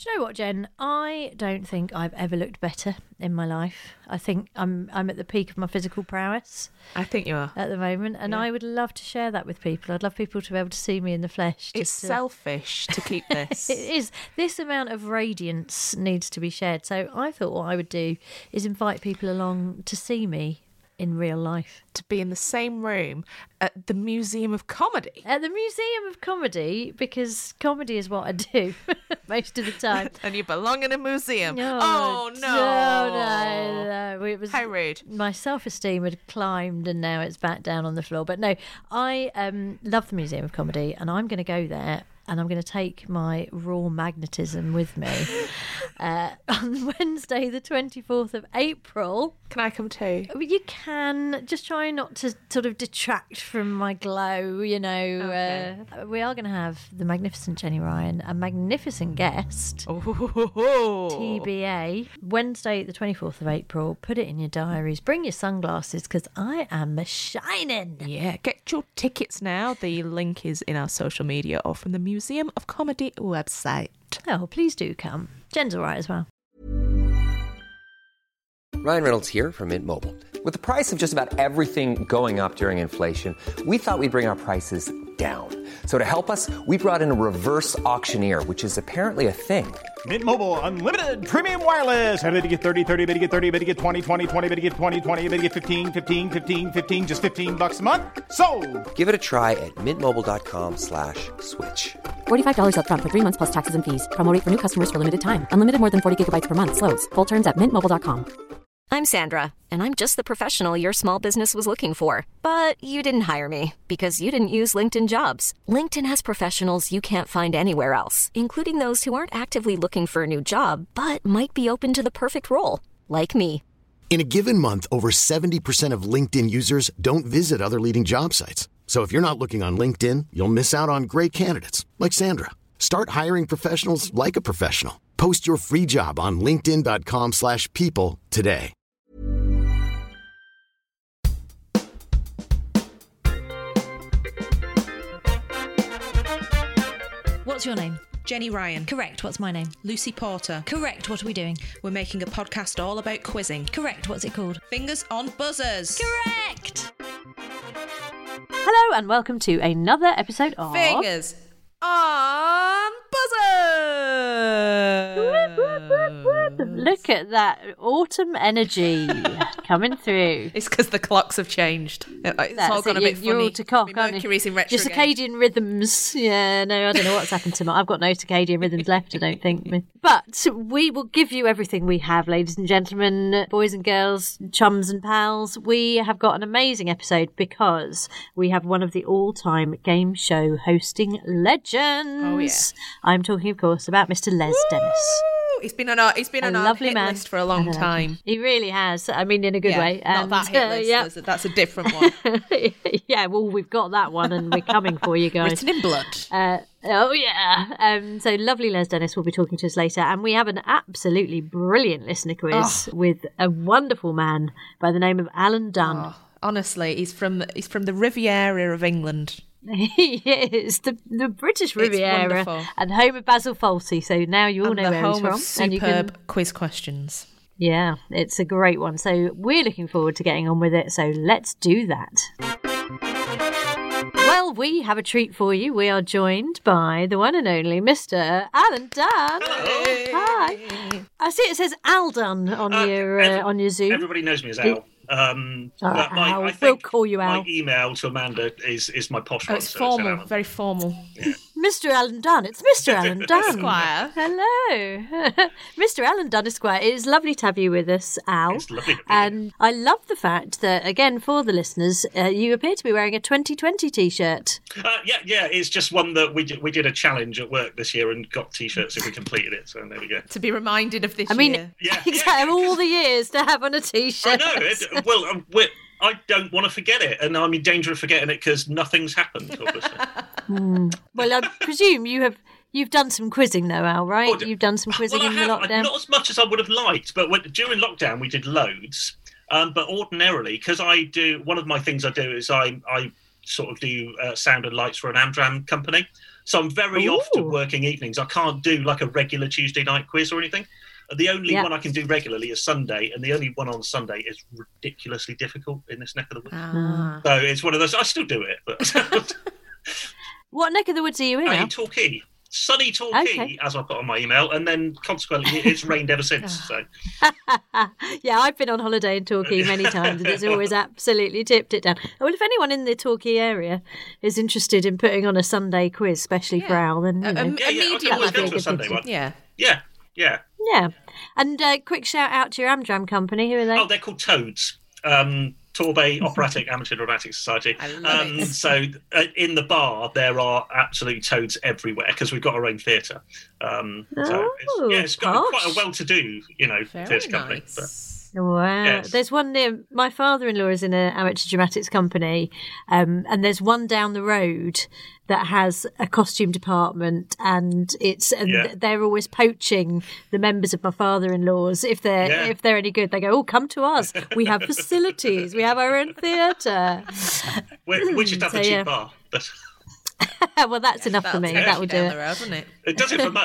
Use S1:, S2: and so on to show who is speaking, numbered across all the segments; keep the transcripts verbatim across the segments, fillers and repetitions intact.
S1: Do you know what, Jen? I don't think I've ever looked better in my life. I think I'm I'm at the peak of my physical prowess.
S2: I think you are.
S1: At the moment. And yeah. I would love to share that with people. I'd love people to be able to see me in the flesh.
S2: It's
S1: to...
S2: selfish to keep this.
S1: It is. This amount of radiance needs to be shared. So I thought what I would do is invite people along to see me in real life.
S2: To be in the same room at the Museum of Comedy.
S1: At the Museum of Comedy, because comedy is what I do most of the time.
S2: And you belong in a museum.
S1: Oh,
S2: oh no.
S1: No, no, no. It was,
S2: how rude.
S1: My self-esteem had climbed and now it's back down on the floor. But no, I um, love the Museum of Comedy and I'm going to go there and I'm going to take my raw magnetism with me uh, on Wednesday, the twenty-fourth of April.
S2: Can I come too?
S1: You can. Just try not to sort of detract from my glow, you know.
S2: Okay.
S1: Uh, we are going to have the magnificent Jenny Ryan, a magnificent guest.
S2: Oh.
S1: T B A. Wednesday, the twenty-fourth of April. Put it in your diaries. Bring your sunglasses because I am shining.
S2: Yeah, get your tickets now. The link is in our social media or from the Museum of Comedy website.
S1: Oh, please do come. Jen's all right as well.
S3: Ryan Reynolds here from Mint Mobile. With the price of just about everything going up during inflation, we thought we'd bring our prices down. So to help us, we brought in a reverse auctioneer, which is apparently a thing.
S4: Mint Mobile Unlimited Premium Wireless. How to get thirty, thirty, bit to get thirty, bit to get twenty, twenty, twenty, bit to get twenty, twenty, bit to get fifteen, fifteen, fifteen, fifteen, just fifteen bucks a month? Sold!
S3: Give it a try at mintmobile.com slash switch.
S5: forty-five dollars up front for three months plus taxes and fees. Promo rate for new customers for limited time. Unlimited more than forty gigabytes per month. Slows full terms at mint mobile dot com.
S6: I'm Sandra, and I'm just the professional your small business was looking for. But you didn't hire me because you didn't use LinkedIn Jobs. LinkedIn has professionals you can't find anywhere else, including those who aren't actively looking for a new job, but might be open to the perfect role, like me.
S7: In a given month, over seventy percent of LinkedIn users don't visit other leading job sites. So if you're not looking on LinkedIn, you'll miss out on great candidates, like Sandra. Start hiring professionals like a professional. Post your free job on linkedin.com slash people today.
S1: What's your name?
S8: Jenny Ryan.
S1: Correct. What's my name?
S8: Lucy Porter.
S1: Correct. What are we doing?
S8: We're making a podcast all about quizzing.
S1: Correct. What's it called?
S8: Fingers on Buzzers.
S1: Correct. Hello and welcome to another episode of
S2: Fingers on Buzzers.
S1: Look at that autumn energy coming through.
S2: It's because the clocks have changed. It's
S1: That's
S2: all gone
S1: it.
S2: a bit
S1: You're
S2: funny.
S1: all to cock,
S2: My
S1: aren't you?
S2: Mercury's in
S1: Your
S2: retrograde.
S1: circadian rhythms. Yeah, no, I don't know what's happened to my... I've got no circadian rhythms left, I don't think. But we will give you everything we have, ladies and gentlemen, boys and girls, chums and pals. We have got an amazing episode because we have one of the all-time game show hosting legends.
S2: Oh, yeah.
S1: I'm talking, of course, about Mister Les Dennis.
S2: He's been on our he's been
S1: A
S2: on our
S1: lovely
S2: hit
S1: man.
S2: list for a long time.
S1: He really has. I mean, in a good
S2: Yeah,
S1: way.
S2: not
S1: And,
S2: that hit
S1: uh,
S2: list.
S1: yeah.
S2: That's, a, that's a different one.
S1: Yeah, well, we've got that one and we're coming for you guys.
S2: Written in blood.
S1: Uh, oh, yeah. Um, so lovely Les Dennis will be talking to us later. And we have an absolutely brilliant listener quiz
S2: Oh.
S1: with a wonderful man by the name of Alan Dunn.
S2: Oh, honestly, he's from he's from the Riviera of England.
S1: He is the, the British
S2: It's
S1: Riviera
S2: wonderful.
S1: and home of Basil Fawlty. So now you all
S2: And
S1: know
S2: the
S1: where he's
S2: home
S1: from.
S2: of
S1: and you
S2: superb
S1: can,
S2: quiz questions.
S1: yeah, it's a great one. So we're looking forward to getting on with it. So let's do that. Well, we have a treat for you. We are joined by the one and only Mister Alan Dunn. Hi. I see it says Al Dunn on
S9: Uh,
S1: your
S9: every-
S1: uh, on your Zoom.
S9: Everybody knows me as Al. Um,
S1: Oh,
S9: but my,
S1: Al.
S9: I
S1: We'll
S9: think
S1: call you
S9: my
S1: Al.
S9: email to Amanda is, is my posh
S2: Oh,
S9: one.
S2: it's
S9: so
S2: formal,
S9: Alan.
S2: very formal.
S1: Mister Alan Dunn. It's Mister Alan Dunn.
S2: Esquire.
S1: Hello. Mister Alan Dunn Esquire. It is lovely to have you with us, Al.
S9: It's lovely to be
S1: And I love the fact that, again, for the listeners, uh, you appear to be wearing a twenty twenty T-shirt.
S9: Uh, yeah, yeah, it's just one that we did, we did a challenge at work this year and got T-shirts if we completed it. So there we go.
S2: To be reminded of this
S1: I mean,
S2: year.
S9: Yeah,
S1: exactly,
S9: yeah,
S1: all the years to have on a
S9: I
S1: T-shirt.
S9: know. It, well, um, we're, I don't want to forget it, and I'm in danger of forgetting it because nothing's happened, obviously.
S1: Well, I presume you have you've done some quizzing, though, Al, right?
S9: Oh, d-
S1: You've done some quizzing
S9: well, I
S1: in
S9: have,
S1: the
S9: I-
S1: lockdown.
S9: Not as much as I would have liked, but when, during lockdown we did loads. Um, but ordinarily, because I do, one of my things I do is I I sort of do uh, sound and lights for an Amdram company. So I'm very
S1: Ooh.
S9: often working evenings. I can't do like a regular Tuesday night quiz or anything. The only
S1: Yeah.
S9: one I can do regularly is Sunday, and the only one on Sunday is ridiculously difficult in this neck of the woods.
S2: Ah.
S9: So it's one of those. I still do it, but
S1: What neck of the woods are you in now?
S9: hey, Torquay, sunny Torquay,
S1: Okay.
S9: as I put on my email, and then consequently it's rained ever since. So
S1: Yeah, I've been on holiday in Torquay many times, and it's always absolutely tipped it down. Well, if anyone in the Torquay area is interested in putting on a Sunday quiz, especially for Al, then you
S2: A-
S1: know,
S2: a-
S9: yeah, yeah, I
S2: medium
S9: can always
S1: might be
S9: go
S1: a
S9: to a
S1: good
S9: Sunday
S1: thing to-
S9: one.
S2: Yeah.
S9: Yeah, yeah.
S1: yeah. And uh, quick shout out to your Amdram company. Who are they?
S9: Oh, they're called Toads. Um, Torbay Operatic Amateur Dramatic Society.
S2: I love
S9: um,
S2: it.
S9: So uh, in the bar, there are absolute toads everywhere because we've got our own theatre. Um, so it's,
S1: Oh,
S9: yeah, it's got
S1: posh.
S9: quite a well-to-do, you know,
S2: Very
S9: theatre company. But,
S2: nice.
S1: Wow.
S9: Yes.
S1: There's one near my father-in-law is in an amateur dramatics company, um, and there's one down the road that has a costume department, and it's and
S9: Yeah.
S1: they're always poaching the members of my father-in-law's if they're
S9: Yeah.
S1: if they're any good. They go, "Oh, come to us. We have facilities. We have our own theatre."
S9: we, we should have
S1: So,
S9: a cheap
S1: yeah.
S9: bar. But
S1: Well, that's enough for
S2: That'll
S1: me.
S2: take
S1: That
S2: you
S1: would do
S2: down
S1: it.
S2: the road, doesn't it?
S9: it does it for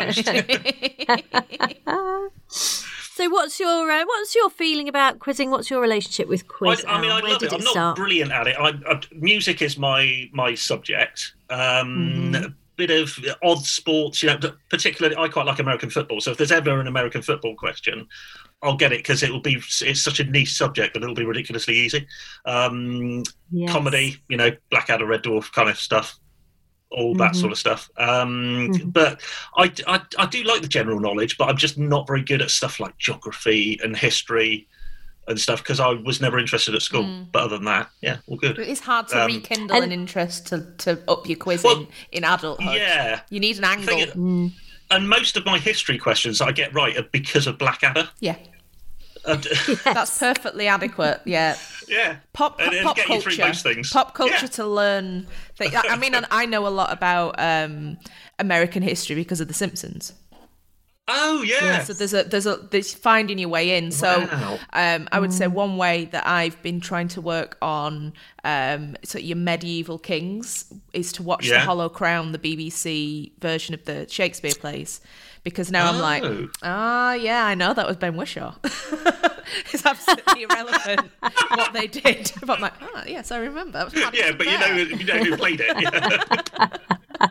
S9: most.
S1: So, what's your uh, what's your feeling about quizzing? What's your relationship with
S9: I,
S1: quiz?
S9: I mean,
S1: Al?
S9: I
S1: Where
S9: love
S1: did
S9: it. I'm
S1: it
S9: not
S1: start?
S9: brilliant at it. I, I, music is my my subject. Um,
S1: Mm-hmm.
S9: A bit of odd sports, you know. Particularly, I quite like American football. So if there's ever an American football question, I'll get it because it will be. It's such a niche subject that it'll be ridiculously easy. Um,
S1: Yes.
S9: Comedy, you know, Blackadder, Red Dwarf kind of stuff. All that
S1: Mhm.
S9: sort of stuff. Um,
S1: Mhm.
S9: But I, I, I do like the general knowledge, but I'm just not very good at stuff like geography and history and stuff because I was never interested at school.
S2: Mm.
S9: But other than that, yeah, all good.
S2: But it's hard to
S9: Um,
S2: rekindle
S1: and-
S2: an interest to, to up your quizzing
S9: Well,
S2: in adulthood.
S9: yeah.
S2: You need an angle.
S9: Thing is-
S1: Mm.
S9: And most of my history questions I get right are because of Blackadder.
S2: Yeah.
S9: And,
S2: That's perfectly adequate. Yeah.
S9: yeah.
S2: Pop,
S9: And it'll
S2: pop
S9: get you through
S2: culture.
S9: most things.
S2: Pop culture
S9: Yeah.
S2: to learn. Things. I mean, I know a lot about um, American history because of The Simpsons.
S9: Oh, yeah.
S2: So there's a there's a there's finding your way in. So
S9: Wow.
S2: um, I would say one way that I've been trying to work on um, so your medieval kings is to watch The
S9: Yeah.
S2: Hollow Crown, the B B C version of the Shakespeare plays. Because now I'm like,
S9: Oh.
S2: ah, yeah, I know that was Ben Whishaw. It's absolutely irrelevant what they did. But I'm like, ah, yes, I remember. I was
S9: Yeah, but you know, you know who played it. Yeah.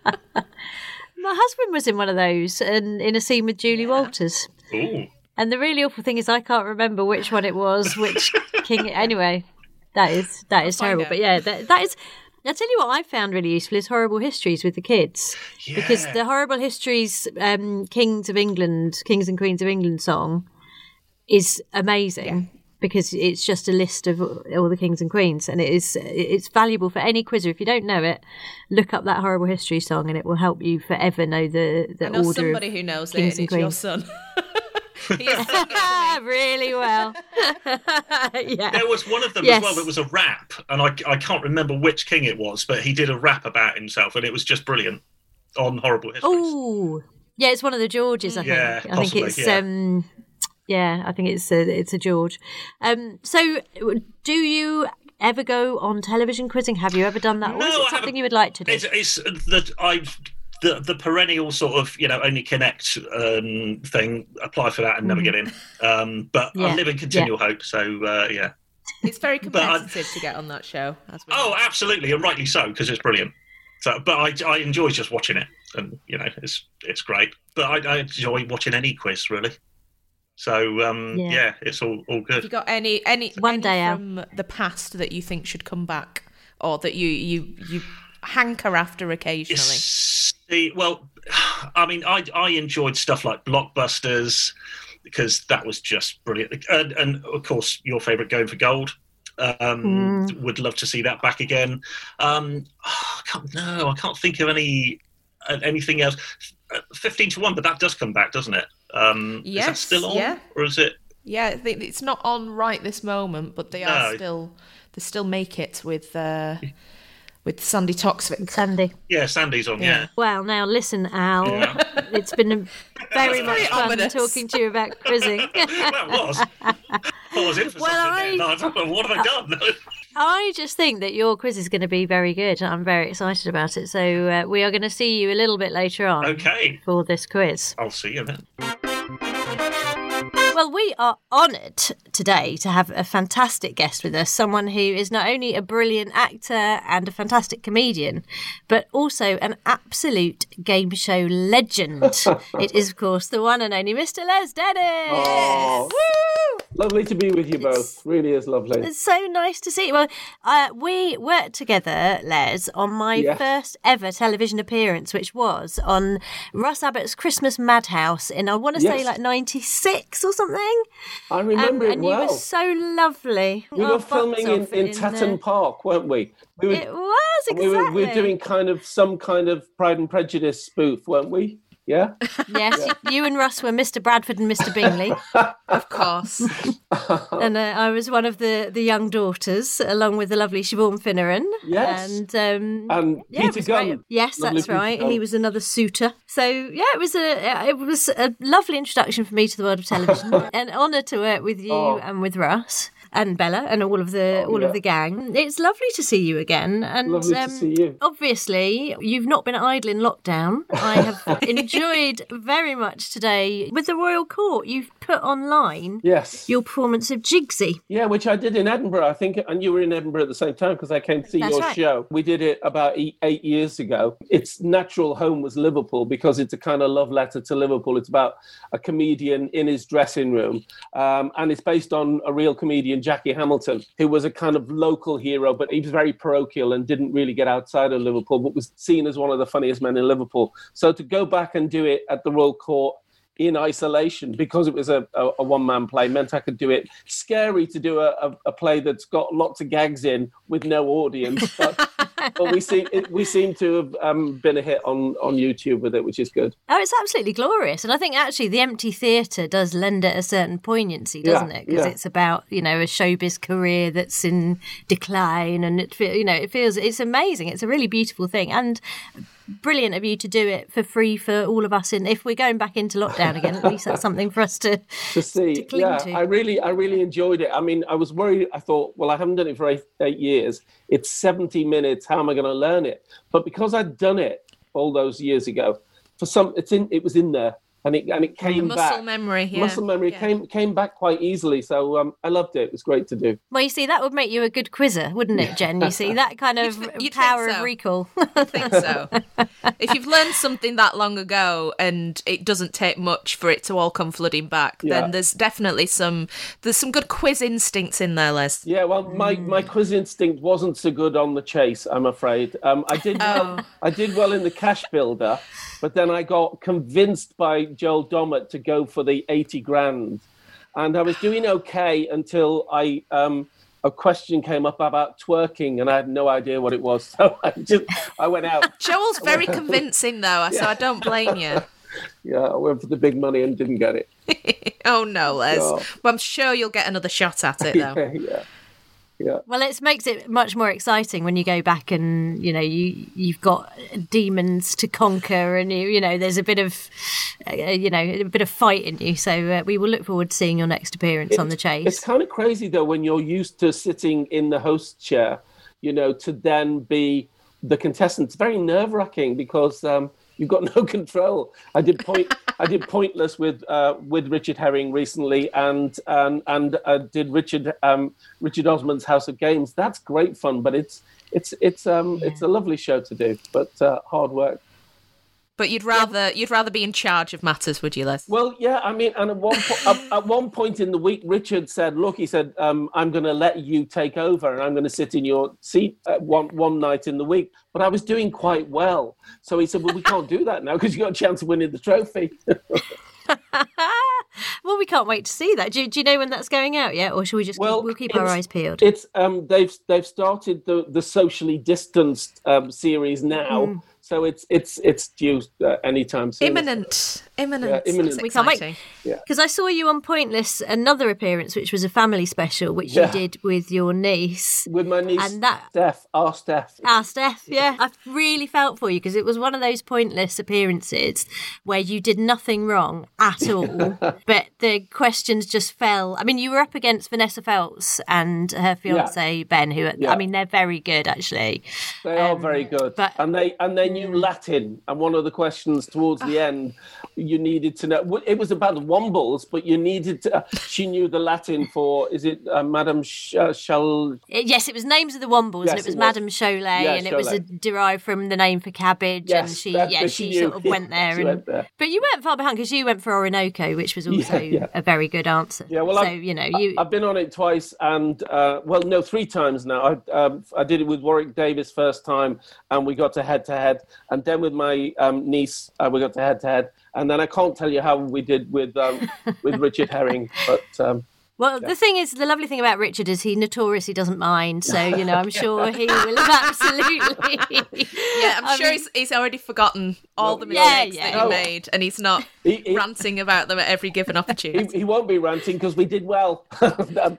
S1: My husband was in one of those, and in a scene with Julie Walters.
S9: Ooh.
S1: And the really awful thing is, I can't remember which one it was, which king. Anyway, that is that is
S2: find
S1: terrible.
S2: out.
S1: But yeah, that, that is. I tell you what, I found really useful is horrible histories with the kids, because
S9: Yeah.
S1: the horrible histories, um, Kings of England, Kings and Queens of England song, is amazing. Because it's just a list of all the kings and queens, and it is it's valuable for any quizzer. If you don't know it, look up that horrible history song, and it will help you forever know the the
S2: I know
S1: order
S2: somebody
S1: of
S2: who knows it,
S1: kings
S2: and
S1: and
S2: it's your
S1: queens.
S2: son. He is singing it to me.
S1: really well. yeah.
S9: There was one of them
S1: Yes.
S9: as well that was a rap, and I, I can't remember which king it was, but he did a rap about himself, and it was just brilliant on horrible histories.
S1: Oh, yeah, it's one of the Georges. I think.
S9: Yeah,
S1: I think
S9: possibly,
S1: it's
S9: yeah.
S1: um, yeah, I think it's a it's a George. Um, so do you ever go on television quizzing? Have you ever done that, or
S9: No,
S1: is
S9: I
S1: it
S9: haven't.
S1: something you would like to do?
S9: It's, it's that I've the the perennial sort of you know only connect um, thing. Apply for that and never get in. Um, but
S1: Yeah,
S9: I live in continual hope, so uh, yeah.
S2: It's very
S9: But I-
S2: competitive to get on that show. As we
S9: Oh,
S2: know.
S9: absolutely, and rightly so because it's brilliant. So, but I, I enjoy just watching it, and you know it's it's great. But I, I enjoy watching any quiz really. So um,
S1: Yeah.
S9: yeah. it's all all
S2: Have
S9: good.
S2: you got any any,
S1: One
S2: any
S1: day, Al.
S2: from the past that you think should come back, or that you you you hanker after occasionally?
S9: Yes, the- well, I mean, I I enjoyed stuff like Blockbusters because that was just brilliant, and, and of course your favourite Going for Gold. Um, Would love to see that back again. Um, I can't no, I can't think of any uh, anything else. Uh, Fifteen to one, but that does come back, doesn't it? Um, is that
S2: Yes,
S9: still on,
S2: yeah.
S9: or is it?
S2: Yeah, I think it's not on right this moment, but they are
S9: No.
S2: still they still make it with uh, with Sandy Toksvik.
S1: Sandy.
S9: Yeah, Sandy's on. Yeah.
S1: Well, now listen, Al.
S9: Yeah.
S1: It's been a very much
S2: very
S1: fun
S2: ominous.
S1: talking to you about quizzing.
S9: Well, it was. I was in for
S1: Well,
S9: something
S1: I-
S9: there. And I thought, what have I done?
S1: I just think that your quiz is going to be very good. I'm very excited about it. So uh, we are going to see you a little bit later on
S9: Okay.
S1: for this quiz.
S9: I'll see you then.
S1: Well, we are honoured today to have a fantastic guest with us, someone who is not only a brilliant actor and a fantastic comedian, but also an absolute game show legend. It is, of course, the one and only Mister Les Dennis.
S10: Oh,
S1: Woo!
S10: lovely to be with you both. Really is lovely.
S1: It's so nice to see you. Well, uh, we worked together, Les, on my
S10: Yes.
S1: first ever television appearance, which was on Russ Abbott's Christmas Madhouse in, I want to say,
S10: Yes.
S1: like ninety-six or something.
S10: I remember
S1: Um,
S10: it
S1: and
S10: well.
S1: you were so lovely.
S10: We
S1: Our
S10: were filming in,
S1: butts off
S10: in
S1: uh,
S10: Tatton Park, weren't we? we were,
S1: It was,
S10: we were,
S1: exactly.
S10: we were doing kind of some kind of Pride and Prejudice spoof, weren't we? Yeah?
S1: Yes, you and Russ were Mister Bradford and Mister Bingley.
S2: Of course.
S1: And uh, I was one of the, the young daughters, along with the lovely Siobhan Finneran.
S10: Yes.
S1: And, um,
S10: And
S1: yeah, it
S10: Peter
S1: was great.
S10: Gunn.
S1: Yes,
S10: Lovely
S1: that's
S10: Peter
S1: right.
S10: Gunn.
S1: He was another suitor. So yeah, it was a it was a lovely introduction for me to the world of television. An honour to work with you
S10: Oh.
S1: and with Russ and Bella and all of the
S10: Oh,
S1: all
S10: yeah.
S1: of the gang. It's lovely to see you again. And
S10: Lovely to
S1: um,
S10: see you.
S1: obviously, you've not been idle in lockdown. I have enjoyed very much today with the Royal Court. You've put online
S10: Yes.
S1: your performance of Jigsy.
S10: Yeah, which I did in Edinburgh, I think, and you were in Edinburgh at the same time because I came to see
S1: That's
S10: your
S1: right.
S10: show. We did it about eight, eight years ago. Its natural home was Liverpool because it's a kind of love letter to Liverpool. It's about a comedian in his dressing room, um, and it's based on a real comedian, Jackie Hamilton, who was a kind of local hero, but he was very parochial and didn't really get outside of Liverpool, but was seen as one of the funniest men in Liverpool. So to go back and do it at the Royal Court in isolation, because it was a, a, a one-man play, meant I could do it. Scary to do a, a, a play that's got lots of gags in with no audience, but, but we seem it, we seem to have um, been a hit on, on YouTube with it, which is good.
S1: Oh, it's absolutely glorious. And I think actually the empty theatre does lend it a certain poignancy, doesn't
S10: Yeah,
S1: it? Because
S10: yeah.
S1: it's about, you know, a showbiz career that's in decline, and it fe- you know, it feels it's amazing. It's a really beautiful thing. And brilliant of you to do it for free for all of us. And if we're going back into lockdown again, at least that's something for us to
S10: to see.
S1: to cling
S10: yeah,
S1: to.
S10: I really, I really enjoyed it. I mean, I was worried. I thought, well, I haven't done it for eight, eight years. It's seventy minutes. How am I going to learn it? But because I'd done it all those years ago, for some, it's in. It was in there, and it and it came
S2: Muscle
S10: back.
S2: memory, yeah.
S10: Muscle memory
S2: Yeah.
S10: came came back quite easily. So um, I loved it. It was great to do.
S1: Well, you see, that would make you a good quizzer, wouldn't it, Jen? You see, that kind of
S2: You'd- you'd
S1: power
S2: think
S1: of
S2: so.
S1: recall.
S2: I think so. If you've learned something that long ago and it doesn't take much for it to all come flooding back,
S10: Yeah.
S2: then there's definitely some there's some good quiz instincts in there, Les.
S10: Yeah, well, my, my quiz instinct wasn't so good on the chase, I'm afraid. Um, I did well, I did well in the cash builder, but then I got convinced by Joel Dommett to go for the eighty grand, and I was doing okay until I um, a question came up about twerking, and I had no idea what it was, so I just I went out.
S2: Joel's very convincing, though, so I don't blame you.
S10: Yeah, I went for the big money and didn't get it.
S2: Oh, no, Les.
S10: No.
S2: Well, I'm sure you'll get another shot at it, though.
S10: yeah, yeah. Yeah.
S1: Well, it makes it much more exciting when you go back and, you know, you, you've got demons to conquer and, you, you know, there's a bit of, uh, you know, a bit of fight in you. So uh, we will look forward to seeing your next appearance on The Chase.
S10: It's kind of crazy, though, when you're used to sitting in the host chair, you know, to then be the contestant. It's very nerve-wracking because um, you've got no control. I did point, I did Pointless with uh, with Richard Herring recently, and and and uh, did Richard um, Richard Osman's House of Games. That's great fun, but it's it's it's um
S1: Yeah.
S10: it's a lovely show to do, but uh, hard work.
S2: But you'd rather you'd rather be in charge of matters, would you, Les?
S10: Well, yeah, I mean, and at one po- at, at one point in the week, Richard said, "Look," he said, um, "I'm going to let you take over, and I'm going to sit in your seat uh, one one night in the week." But I was doing quite well, so he said, "Well, we can't do that now because you got a chance of winning the trophy."
S1: Well, we can't wait to see that. Do, do you know when that's going out yet? Or should we just
S10: Well,
S1: keep, we'll keep our
S10: it's-
S1: eyes peeled?
S10: It's um, they've they've started the the socially distanced um, series now,
S1: Mm.
S10: so it's it's it's due uh, anytime soon.
S2: Imminent. Imminent.
S10: Yeah, imminent.
S1: We can't wait.
S2: Exciting.
S10: Yeah.
S1: Because I saw you on Pointless, another appearance, which was a family special, which
S10: Yeah.
S1: you did with your niece.
S10: With my niece,
S1: And that-
S10: Steph, our Steph.
S1: Ah, Steph, yeah. I really felt for you because it was one of those Pointless appearances where you did nothing wrong at all, but the questions just fell. I mean, you were up against Vanessa Feltz and her fiance Ben, who,
S10: Yeah.
S1: I mean, they're very good, actually.
S10: They are
S1: Um,
S10: very good,
S1: but-
S10: and they and they knew Latin. And one of the questions towards the end, you needed to know. It was about the Wombles, but you needed to. She knew the Latin for. Is it uh, Madame Sh- uh, Shall?
S1: Yes, it was Names of the Wombles,
S10: Yes,
S1: and it was
S10: it was.
S1: Madame Cholet,
S10: Yeah,
S1: and it was a,
S10: Cholet.
S1: derived from the name for cabbage,
S10: Yes,
S1: and she,
S10: that-
S1: yeah,
S10: but
S1: she
S10: she
S1: sort
S10: knew.
S1: of went there.
S10: She
S1: and,
S10: went there.
S1: But you weren't far behind because you went for Orinoco, which was also
S10: Yeah, yeah.
S1: a very good answer.
S10: Yeah, well,
S1: so
S10: I've,
S1: you know, you
S10: I've been on it twice, and uh, well, no, three times now. I um, I did it with Warwick Davis first time, and we got to head to head, and then with my um, niece, uh, we got to head to head, and then I can't tell you how we did with um, with Richard Herring, but. Um,
S1: Well, the thing is, the lovely thing about Richard is he notoriously doesn't mind. So, you know, I'm sure he will have absolutely.
S2: Yeah, I'm
S1: I
S2: sure
S1: mean-
S2: he's, he's already forgotten all the
S1: Yeah,
S2: mistakes
S1: yeah.
S2: that he
S10: No.
S2: made, and he's not
S10: He- he-
S2: ranting about them at every given
S10: He,
S2: opportunity.
S10: he won't be ranting because we did well. oh,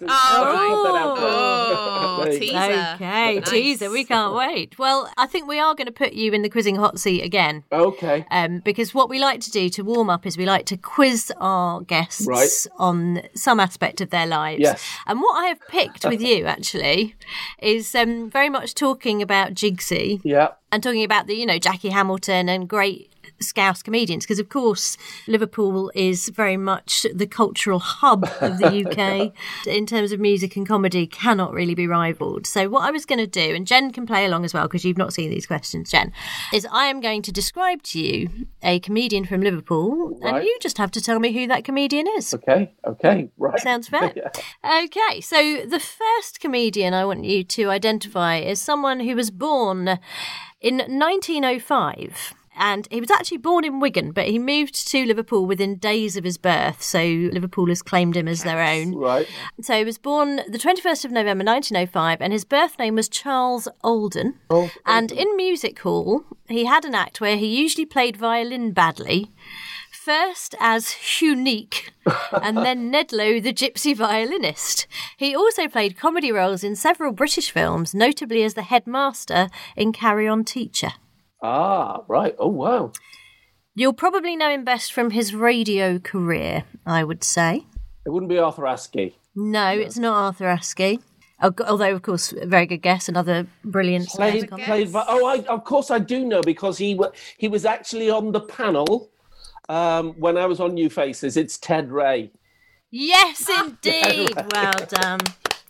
S2: Oh, teaser.
S1: Okay,
S2: Nice.
S1: teaser. We can't wait. Well, I think we are going to put you in the quizzing hot seat again.
S10: Okay.
S1: Um, because what we like to do to warm up is we like to quiz our guests
S10: Right.
S1: on some aspect of their lives.
S10: Yes.
S1: And what I have picked with you, actually, is um, very much talking about Jigsy
S10: Yeah.
S1: and talking about the, you know, Jackie Hamilton and great Scouse comedians, because of course Liverpool is very much the cultural hub of the U K in terms of music and comedy, cannot really be rivaled. So what I was going to do, and Jen can play along as well because you've not seen these questions, Jen, is I am going to describe to you a comedian from Liverpool, and
S10: Right.
S1: you just have to tell me who that comedian is.
S10: Okay. Okay. Right.
S1: Sounds fair. Okay, so the first comedian I want you to identify is someone who was born in nineteen oh five. And he was actually born in Wigan, but he moved to Liverpool within days of his birth. So Liverpoolers claimed him as their own.
S10: Right.
S1: So he was born the twenty-first of November nineteen oh five, and his birth name was Charles Alden.
S10: Oh,
S1: And in music hall, he had an act where he usually played violin badly. First as Unique, and then Nedlow the gypsy violinist. He also played comedy roles in several British films, notably as the headmaster in Carry On Teacher.
S10: Ah, right. Oh, wow.
S1: You'll probably know him best from his radio career, I would say.
S10: It wouldn't be Arthur Askey.
S1: No, it's not Arthur Askey. Oh, although, of course, a very good guess, another brilliant
S10: Played,
S1: stand-up
S10: played. vi- Oh, I, of course I do know because he wa- he was actually on the panel um, when I was on New Faces. It's Ted Ray.
S1: Yes, indeed. Well done.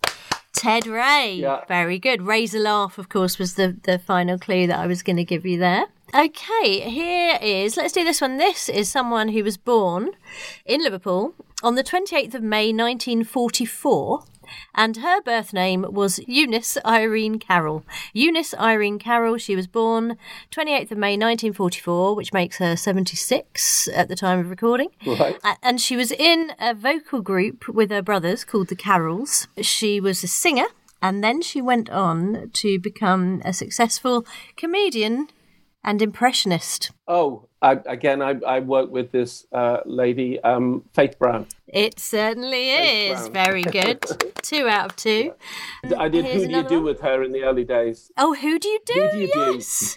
S1: Ted Ray.
S10: Yeah.
S1: Very good. Razor Laugh, of course, was the, the final clue that I was going to give you there. Okay, here is, let's do this one. This is someone who was born in Liverpool on the twenty-eighth of May, nineteen forty-four. And her birth name was Eunice Irene Carroll. Eunice Irene Carroll, she was born twenty-eighth of May nineteen forty-four, which makes her seventy-six at the time of recording.
S10: Right.
S1: A- And she was in a vocal group with her brothers called the Carrolls. She was a singer, and then she went on to become a successful comedian and impressionist.
S10: Oh, I, again, I, I worked with this uh, lady, um, Faith Brown.
S1: It certainly is.
S10: Brown.
S1: Very good. Two out of two.
S10: I did
S1: Here's
S10: Who Do You
S1: another
S10: Do
S1: one.
S10: with her in the early days.
S1: Oh, who do you do?
S10: Who do you do?
S1: yes.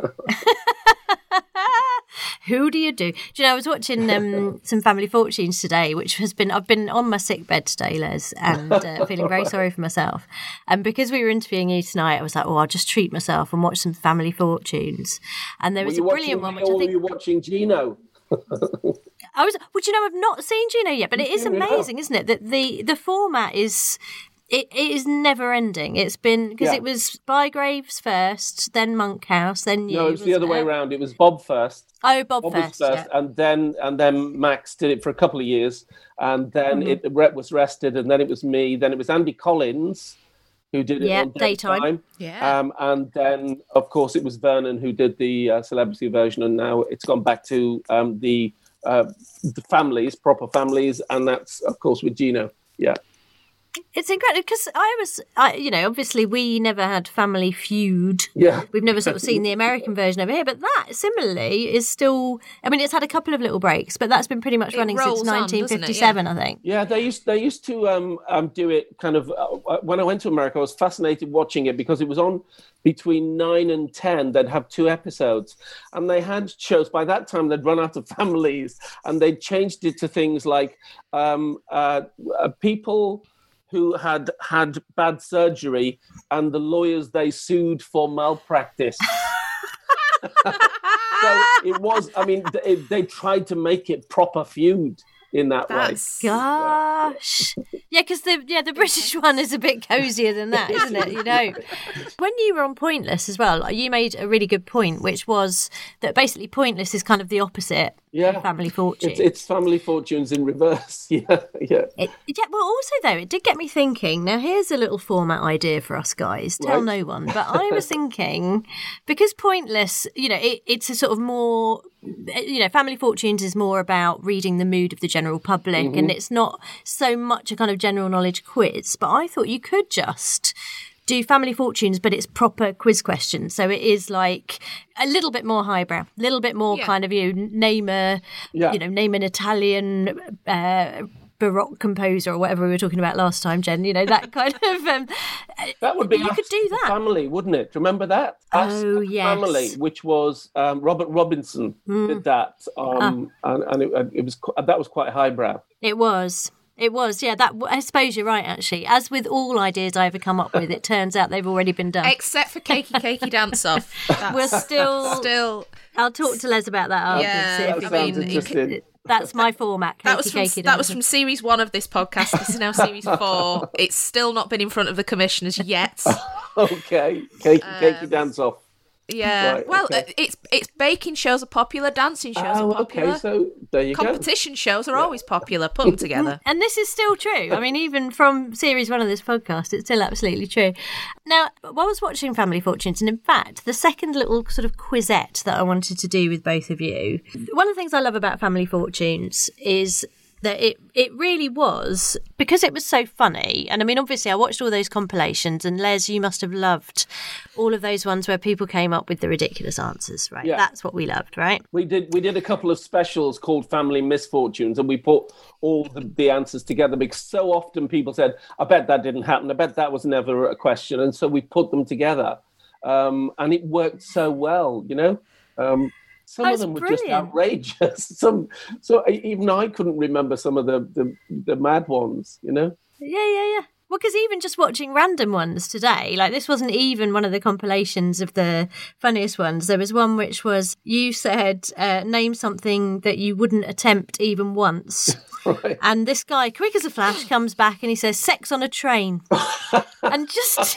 S1: Who do you do? Do you know, I was watching um, some Family Fortunes today, which has been, I've been on my sick bed today, Les, and uh, feeling very sorry for myself. And because we were interviewing you tonight, I was like, oh, I'll just treat myself and watch some Family Fortunes. And there
S10: Were
S1: was
S10: you
S1: a brilliant
S10: watching
S1: one,
S10: me
S1: which I
S10: or
S1: think...
S10: were you watching Gino?
S1: I was, well, do you know, I've not seen Gino yet, but it is
S10: Gino, no.
S1: amazing, isn't it? That the, the format is... It, it is never ending. It's been because
S10: Yeah.
S1: it was Bygraves first, then Monkhouse, then you.
S10: No, it was the other
S1: wasn't
S10: way
S1: it?
S10: around. It was Bob first.
S1: Oh, Bob,
S10: Bob
S1: first.
S10: was first,
S1: Yeah.
S10: and then and then Max did it for a couple of years, and then
S1: Mm-hmm.
S10: it re- was rested, and then it was me. Then it was Andy Collins who did it
S1: Yeah,
S10: on
S1: daytime.
S10: daytime.
S2: Yeah.
S10: Um, and then of course it was Vernon who did the uh, celebrity version, and now it's gone back to um, the uh, the families, proper families, and that's of course with Gino. Yeah.
S1: It's incredible because I was, I, you know, obviously we never had Family Feud.
S10: Yeah.
S1: We've never sort of seen the American version over here, but that similarly is still, I mean, it's had a couple of little breaks, but that's been pretty much
S2: It
S1: running since
S2: rolls on,
S1: nineteen fifty-seven,
S2: doesn't it?
S1: I think.
S10: Yeah, they used they used to um, um, do it kind of uh, when I went to America. I was fascinated watching it because it was on between nine and ten. They'd have two episodes, and they had shows. By that time, they'd run out of families, and they'd changed it to things like um, uh, uh, people who had had bad surgery and the lawyers they sued for malpractice. So it was, I mean, they, they tried to make it proper feud in that
S2: That's-
S10: way.
S1: Gosh. Yeah, because the yeah the British one is a bit cosier than that, isn't it? You know, when you were on Pointless as well, you made a really good point, which was that basically Pointless is kind of the opposite
S10: Yeah.
S1: of Family Fortune.
S10: It's, it's Family Fortunes in reverse. Yeah, yeah.
S1: It, yeah, well, also though, it did get me thinking. Now, here's a little format idea for us guys. Tell
S10: Right.
S1: no one, but I was thinking because Pointless, you know, it, it's a sort of more, you know, Family Fortunes is more about reading the mood of the general public,
S10: Mm-hmm.
S1: and it's not so much a kind of general knowledge quiz. But I thought you could just do Family Fortunes, but it's proper quiz questions. So it is like a little bit more highbrow, a little bit more
S2: Yeah.
S1: kind of you name a,
S10: Yeah.
S1: you know, name an Italian uh, Baroque composer or whatever we were talking about last time, Jen. You know, that kind of. Um,
S10: That would be
S1: you
S10: Ask
S1: could do
S10: the
S1: that.
S10: Family, wouldn't it? Remember that? Ask
S1: Oh,
S10: the
S1: yes.
S10: Family, which was um, Robert Robinson did that, um, and, and it, it was qu- that was quite highbrow.
S1: It was. It was, yeah. That I suppose you're right. Actually, as with all ideas I ever come up with, it turns out they've already been done.
S2: Except for Cakey Cakey Dance Off.
S1: We're still.
S2: Still,
S1: I'll talk to Les about that after.
S2: Yeah,
S1: see if
S10: That
S1: he-
S10: sounds
S2: mean, you
S10: interesting.
S1: That's my format.
S2: that was
S1: Cakey,
S2: from
S1: cakey,
S2: that was
S1: dancing.
S2: from series one of this podcast. This is now series four. It's still not been in front of the commissioners yet.
S10: Okay, cakey, cakey dance off.
S2: Yeah.
S10: Right,
S2: well,
S10: okay.
S2: uh, it's it's baking shows are popular, dancing shows
S10: Oh,
S2: are popular.
S10: okay, so there you go.
S2: Competition shows are always popular. Put them together.
S1: And this is still true. I mean, even from series one of this podcast, it's still absolutely true. Now, I was watching Family Fortunes, and in fact, the second little sort of quizette that I wanted to do with both of you, one of the things I love about Family Fortunes is that it, it really was, because it was so funny. And I mean, obviously, I watched all those compilations, and Les, you must have loved all of those ones where people came up with the ridiculous answers, right?
S10: Yeah.
S1: That's what we loved, right?
S10: We did we did a couple of specials called Family Misfortunes, and we put all the, the answers together because so often people said, I bet that didn't happen. I bet that was never a question. And so we put them together. Um, and it worked so well, you know? Um, some
S1: That
S10: of
S1: was
S10: them were just
S1: brilliant.
S10: outrageous. Some, so I- even I couldn't remember some of the, the, the mad ones, you know?
S1: Yeah, yeah, yeah. Well, because even just watching random ones today, like this wasn't even one of the compilations of the funniest ones. There was one which was, you said, uh, name something that you wouldn't attempt even once.
S10: Right.
S1: And this guy, quick as a flash, comes back and he says, sex on a train. And just,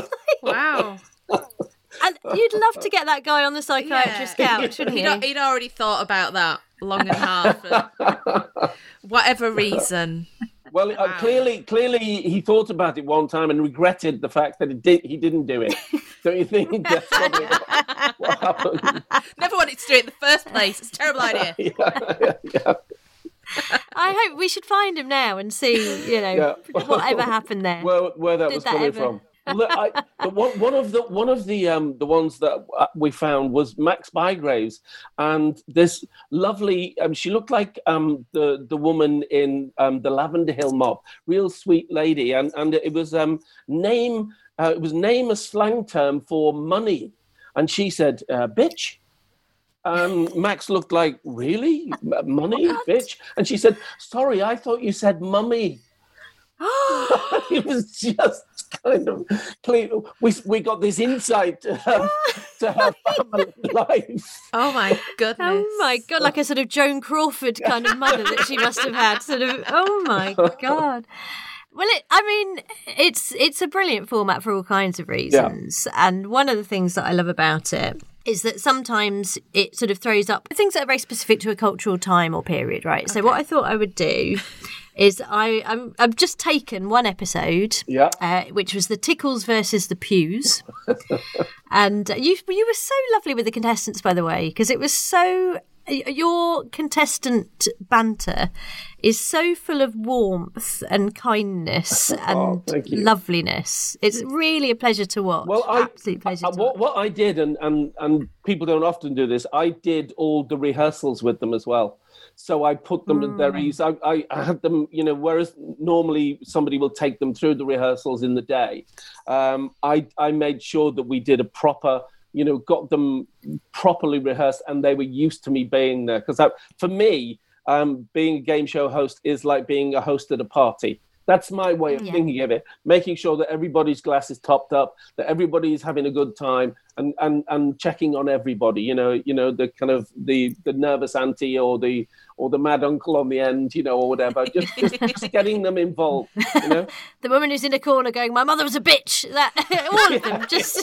S2: Wow.
S1: and you'd love to get that guy on the psychiatrist's couch, wouldn't
S2: He'd,
S1: you?
S2: al- he'd already thought about that long and hard for whatever reason.
S10: Well, uh, clearly, clearly, he thought about it one time and regretted the fact that it did, he didn't do it. Don't you think that's probably what, what happened?
S2: Never wanted to do it in the first place. It's a terrible idea.
S10: yeah, yeah, yeah.
S1: I hope we should find him now and see, you know,
S10: Yeah.
S1: whatever happened there.
S10: Where, where that
S1: Did
S10: was
S1: that
S10: coming
S1: ever-
S10: from. Look, I, but one, one of the one of the um, the ones that uh, we found was Max Bygraves, and this lovely. Um, she looked like um, the the woman in um, the Lavender Hill Mob, real sweet lady, and and it was um, name uh, it was name a slang term for money, and she said, uh, "Bitch." And Max looked like, really? M- Money, bitch? And she said, sorry, I thought you said mummy. It was just kind of clear. We, we got this insight to her, to her family life.
S2: Oh my goodness.
S1: Oh my God, like a sort of Joan Crawford kind of mother that she must have had. Sort of, oh my God. Well, it, I mean, it's it's a brilliant format for all kinds of reasons. And one of the things that I love about it is that sometimes it sort of throws up things that are very specific to a cultural time or period, right? So what I thought I would do is I, I'm, I've just taken one episode,
S10: Yeah.
S1: uh, which was the Tickles versus the Pews. And you you were so lovely with the contestants, by the way, because it was so your contestant banter is so full of warmth and kindness and
S10: Oh, thank you.
S1: loveliness. It's really a pleasure to watch.
S10: Well, I,
S1: Absolute pleasure
S10: I-
S1: to
S10: what,
S1: watch.
S10: what I did, and, and, and people don't often do this, I did all the rehearsals with them as well. So I put them at their ease. I, I, I had them, you know, whereas normally somebody will take them through the rehearsals in the day, um, I, I made sure that we did a proper, you know, got them properly rehearsed, and they were used to me being there. Because for me, um, being a game show host is like being a host at a party. That's my way of
S1: Yeah.
S10: thinking of it, making sure that everybody's glass is topped up, that everybody is having a good time, and, and, and checking on everybody, you know, you know, the kind of the, the nervous auntie or the or the mad uncle on the end, you know, or whatever, just, just, just getting them involved, you know.
S1: The woman who's in a corner going, "My mother was a bitch." That all of them just.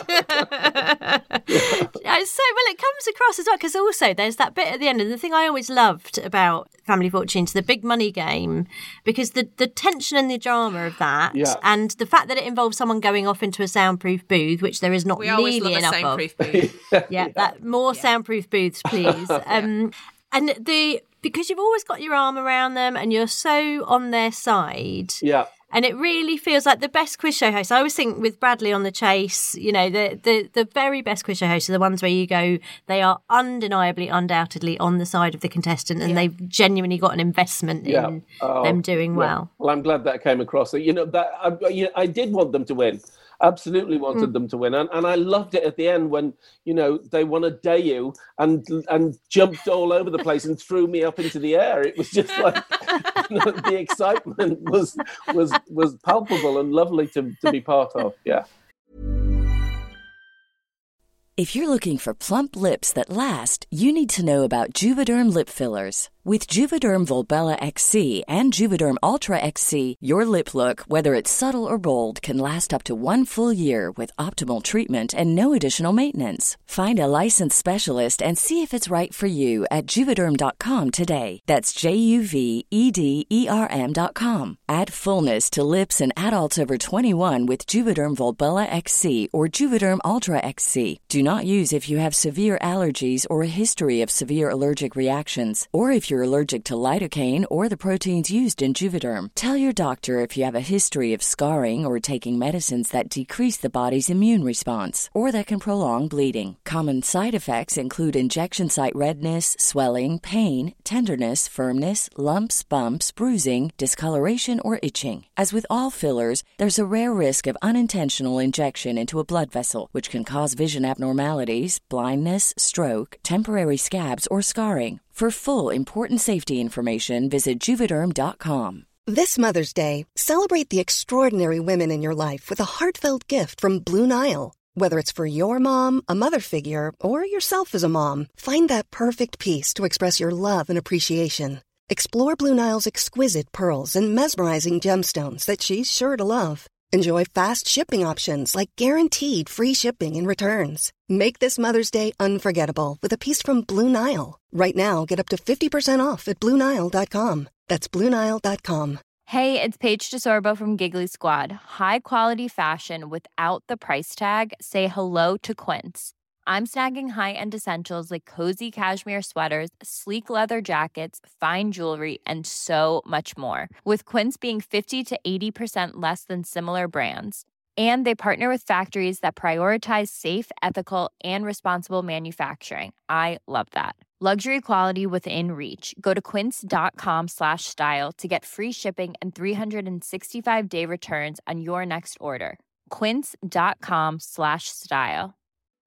S1: Yeah, so well, it comes across as well, because also there's that bit at the end, and the thing I always loved about Family Fortunes, the big money game, because the the tension and the drama of that,
S10: Yeah.
S1: and the fact that it involves someone going off into a soundproof booth, which there is not
S2: We always
S1: nearly
S2: love a
S1: enough of.
S2: soundproof booth.
S1: Yeah, that more soundproof booths, please. Um, and the because you've always got your arm around them and you're so on their side.
S10: Yeah.
S1: And it really feels like the best quiz show hosts. I always think with Bradley on The Chase, you know, the, the, the very best quiz show hosts are the ones where you go, they are undeniably, undoubtedly on the side of the contestant, and they've genuinely got an investment
S10: Yeah.
S1: in
S10: Oh,
S1: them doing
S10: yeah.
S1: well.
S10: Well, I'm glad that came across. You know, that I, you know, I did want them to win. Absolutely wanted
S1: Mm.
S10: them to win, and, and I loved it at the end when, you know, they won a Dayu and and jumped all over the place and threw me up into the air. It was just like, you know, the excitement was was was palpable and lovely to to be part of. Yeah.
S11: If you're looking for plump lips that last, you need to know about Juvederm lip fillers. With Juvederm Volbella X C and Juvederm Ultra X C, your lip look, whether it's subtle or bold, can last up to one full year with optimal treatment and no additional maintenance. Find a licensed specialist and see if it's right for you at Juvederm dot com today. That's J U V E D E R M dot com. Add fullness to lips in adults over twenty-one with Juvederm Volbella X C or Juvederm Ultra X C. Do not use if you have severe allergies or a history of severe allergic reactions, or if you're allergic to lidocaine or the proteins used in Juvederm. Tell your doctor if you have a history of scarring or taking medicines that decrease the body's immune response or that can prolong bleeding. Common side effects include injection site redness, swelling, pain, tenderness, firmness, lumps, bumps, bruising, discoloration, or itching. As with all fillers, there's a rare risk of unintentional injection into a blood vessel, which can cause vision abnormalities, blindness, stroke, temporary scabs, or scarring. For full, important safety information, visit Juvederm dot com.
S12: This Mother's Day, celebrate the extraordinary women in your life with a heartfelt gift from Blue Nile. Whether it's for your mom, a mother figure, or yourself as a mom, find that perfect piece to express your love and appreciation. Explore Blue Nile's exquisite pearls and mesmerizing gemstones that she's sure to love. Enjoy fast shipping options like guaranteed free shipping and returns. Make this Mother's Day unforgettable with a piece from Blue Nile. Right now, get up to fifty percent off at Blue Nile dot com. That's Blue Nile dot com.
S13: Hey, it's Paige DeSorbo from Giggly Squad. High quality fashion without the price tag. Say hello to Quince. I'm snagging high-end essentials like cozy cashmere sweaters, sleek leather jackets, fine jewelry, and so much more. With Quince being fifty to eighty percent less than similar brands. And they partner with factories that prioritize safe, ethical, and responsible manufacturing. I love that. Luxury quality within reach. Go to quince.com slash style to get free shipping and three sixty-five day returns on your next order. Quince.com slash style.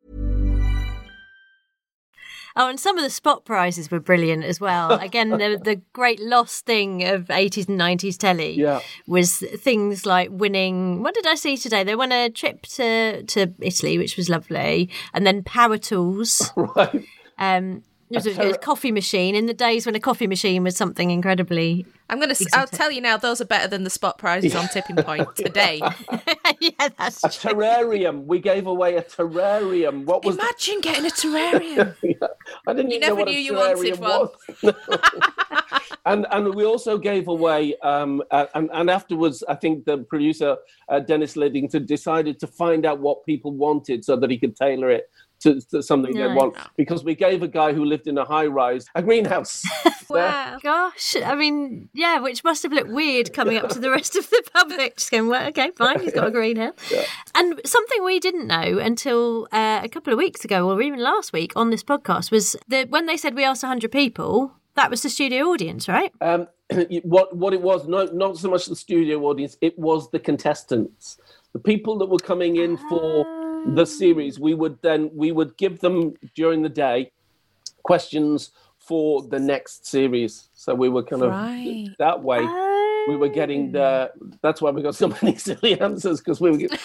S1: Oh, and some of the spot prizes were brilliant as well. Again, the, the great lost thing of eighties and nineties telly
S10: Yeah.
S1: was things like winning. What did I see today? They won a trip to, to Italy, which was lovely, and then power tools.
S10: Right.
S1: Um, it was a, a coffee machine in the days when a coffee machine was something incredibly.
S2: I'm gonna.
S1: exotic.
S2: I'll tell you now. Those are better than the spot prizes on Tipping Point today.
S1: Yeah, that's
S10: A terrarium. We gave away a terrarium. What was?
S2: Imagine getting a terrarium.
S10: I didn't
S2: You
S10: even
S2: never
S10: know what
S2: knew
S10: a
S2: you wanted
S10: terrarium
S2: one.
S10: was. and and we also gave away. Um, uh, and and afterwards, I think the producer uh, Dennis Liddington decided to find out what people wanted so that he could tailor it to, to something
S1: No.
S10: they want, because we gave a guy who lived in a high rise a greenhouse.
S1: Wow. Gosh, I mean, yeah, which must have looked weird coming up to the rest of the public. Just going, well, okay, fine, he's got a greenhouse.
S10: Yeah.
S1: And something we didn't know until uh, a couple of weeks ago, or even last week on this podcast, was that when they said we asked one hundred people, that was the studio audience, right?
S10: Um, what what it was, no, not so much the studio audience, it was the contestants. The people that were coming in for the series, we would then we would give them during the day questions for the next series. So we were kind of
S2: Right.
S10: that way. We were getting the. That's why we got so many silly answers, because we were get,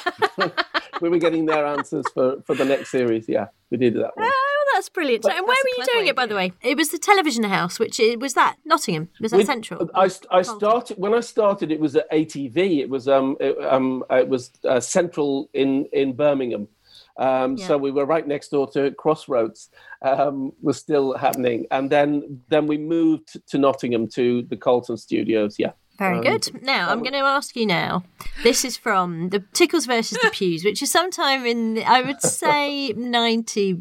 S10: we were getting their answers for, for the next series. Yeah, we did that one.
S1: Oh, that's brilliant.
S10: But
S1: and where were you doing it, by the way? It was the Television House, which it, was that Nottingham? Was that
S10: With-
S1: Central?
S10: I, I started when I started. It was at A T V. It was um it, um it was uh, Central in in Birmingham. Um,
S1: Yeah.
S10: So we were right next door to Crossroads. Um, was still happening, and then then we moved to Nottingham to the Colton Studios. Yeah.
S1: Very
S10: Um,
S1: good. Now, I'm going to ask you now. This is from the Tickles versus the Pews, which is sometime in, I would say, ninety,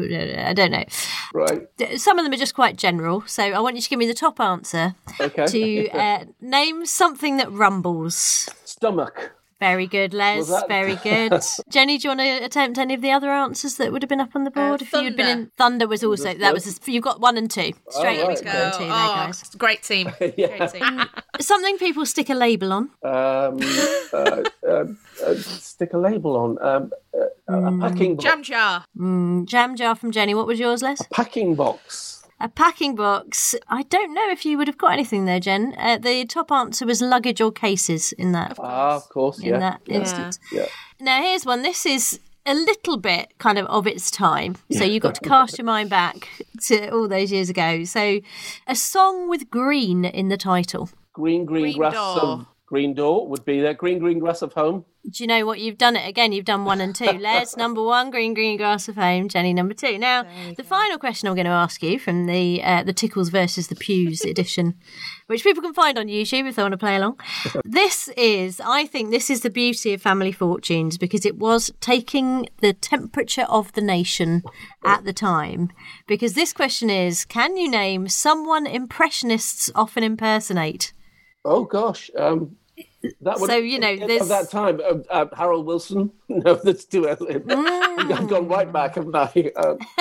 S1: I don't know.
S10: Right.
S1: Some of them are just quite general. So I want you to give me the top answer
S10: Okay.
S1: to uh, name something that rumbles.
S10: Stomach.
S1: Very good, Les.
S10: Was that-
S1: Very good. Jenny, do you want to attempt any of the other answers that would have been up on the board? if you'd been
S2: thunder.
S1: in Thunder was also, that was, you got one and two. Straight
S10: Oh,
S1: into
S10: right.
S1: one and two there,
S2: Oh,
S1: guys.
S2: great team.
S10: Yeah.
S2: Great team.
S1: Something people stick a label on.
S10: Um, uh, uh, uh, stick a label on. Um, uh, a packing box.
S2: Jam jar.
S1: Mm, jam jar from Jenny. What was yours, Les?
S10: Packing box.
S1: A packing box. I don't know if you would have got anything there, Jen. Uh, the top answer was luggage or cases in that.
S10: Ah, of course.
S1: in
S10: Yeah.
S1: that
S10: yeah.
S1: instance.
S10: Yeah.
S1: Now, here's one. This is a little bit kind of of its time. So you've got to cast your mind back to all those years ago. So a song with green in the title.
S10: Green, green,
S2: Green
S10: grass
S2: door.
S10: of green door would be there. Green, green grass of home.
S1: Do you know what? You've done it again. You've done one and two. Les, number one, green, green grass of home. Jenny, number two. Now, the final question I'm going to ask you from the uh, the Tickles versus the Pews edition, which people can find on YouTube if they want to play along. This is, I think, this is the beauty of Family Fortunes, because it was taking the temperature of the nation at the time. Because this question is, can you name someone impressionists often impersonate?
S10: Oh gosh. Um, that would,
S1: So, you know,
S10: at
S1: there's-
S10: that time, uh, uh, Harold Wilson. No, that's too early.
S1: Mm.
S10: I've gone right back, haven't I?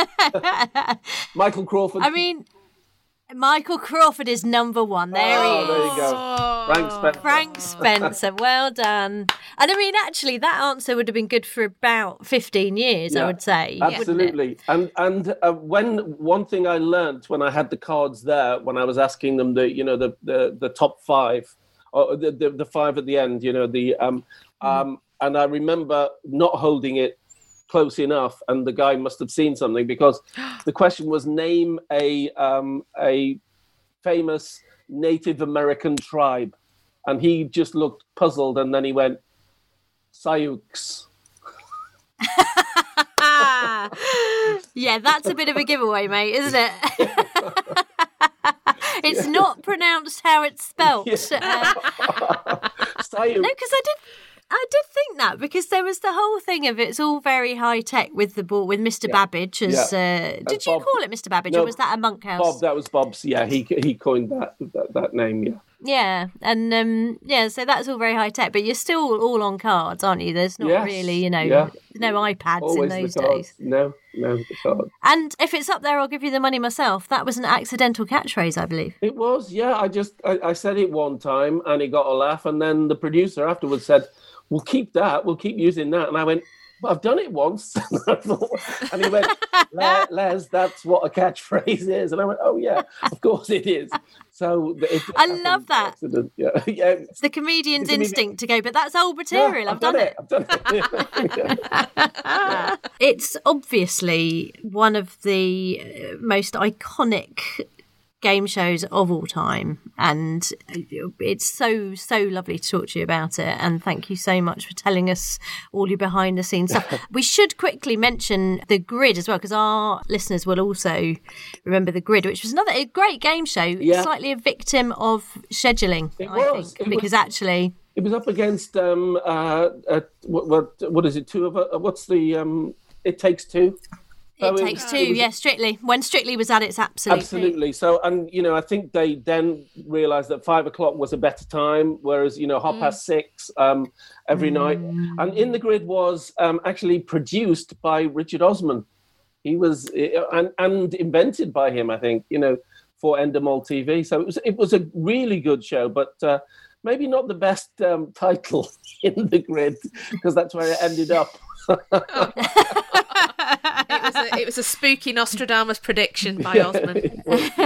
S10: Um, Michael Crawford.
S1: I mean, Michael Crawford is number one. There
S10: oh,
S1: he is.
S10: there you go. Frank Spencer.
S1: Frank Spencer, well done. And I mean, actually, that answer would have been good for about fifteen years, I
S10: Yeah,
S1: would say. wouldn't it?
S10: Absolutely. And and uh, when one thing I learned when I had the cards there, when I was asking them the you know the the, the top five, or the, the the five at the end, you know the um um, and I remember not holding it close enough, and the guy must have seen something, because the question was name a um a famous Native American tribe, and he just looked puzzled, and then he went Sayuks.
S1: Yeah, that's a bit of a giveaway, mate, isn't it? It's not pronounced how it's spelt. Uh,
S10: Sayuks.
S1: no, because I did. I did think that, because there was the whole thing of it's all very high tech with the ball with Mister Babbage as.
S10: Yeah.
S1: Uh, did you
S10: Bob-
S1: call it Mister Babbage,
S10: No,
S1: or was that a monkhouse?
S10: Bob, that was Bob's. Yeah, he he coined that that, that name. Yeah.
S1: Yeah, and um, yeah, so that's all very high tech, but you're still all on cards, aren't you? There's not
S10: Yes,
S1: really, you know,
S10: yeah.
S1: no iPads
S10: Always
S1: in those
S10: the cards.
S1: days.
S10: No, no, the cards.
S1: And if it's up there, I'll give you the money myself. That was an accidental catchphrase, I believe.
S10: It was. Yeah, I just I, I said it one time and it got a laugh, and then the producer afterwards said, "We'll keep that. We'll keep using that." And I went, "But I've done it once." And he went, Les, Les, that's what a catchphrase is. And I went, "Oh yeah, of course it is." So it,
S1: I love that.
S10: accident. Yeah, yeah.
S1: It's the comedian's
S10: The comedian-
S1: instinct to go, but that's old material.
S10: Yeah,
S1: I've, done, it.
S10: I've done it.
S1: It's obviously one of the uh, most iconic game shows of all time, and it's so so lovely to talk to you about it, and thank you so much for telling us all your behind the scenes stuff. We should quickly mention the Grid as well, because our listeners will also remember the Grid, which was another a great game show,
S10: Yeah.
S1: slightly a victim of scheduling.
S10: It
S1: I
S10: was.
S1: think
S10: It was-
S1: because actually
S10: It was up against um uh, uh what, what what is it? Two of uh, what's the um? It Takes Two. So
S1: It
S10: it
S1: takes
S10: was-
S1: two,
S10: it was-
S1: yeah, Strictly. When Strictly was at its absolute peak.
S10: Absolutely. So, and you know, I think they then realised that five o'clock was a better time, whereas you know, half
S1: Mm.
S10: past six um, every night. And In the Grid was um, actually produced by Richard Osman. He was and and invented by him, I think. You know, for Endemol T V. So it was it was a really good show, but uh, maybe not the best um, title in the Grid because that's where it ended up.
S2: It was a, it was a spooky Nostradamus prediction by Osman.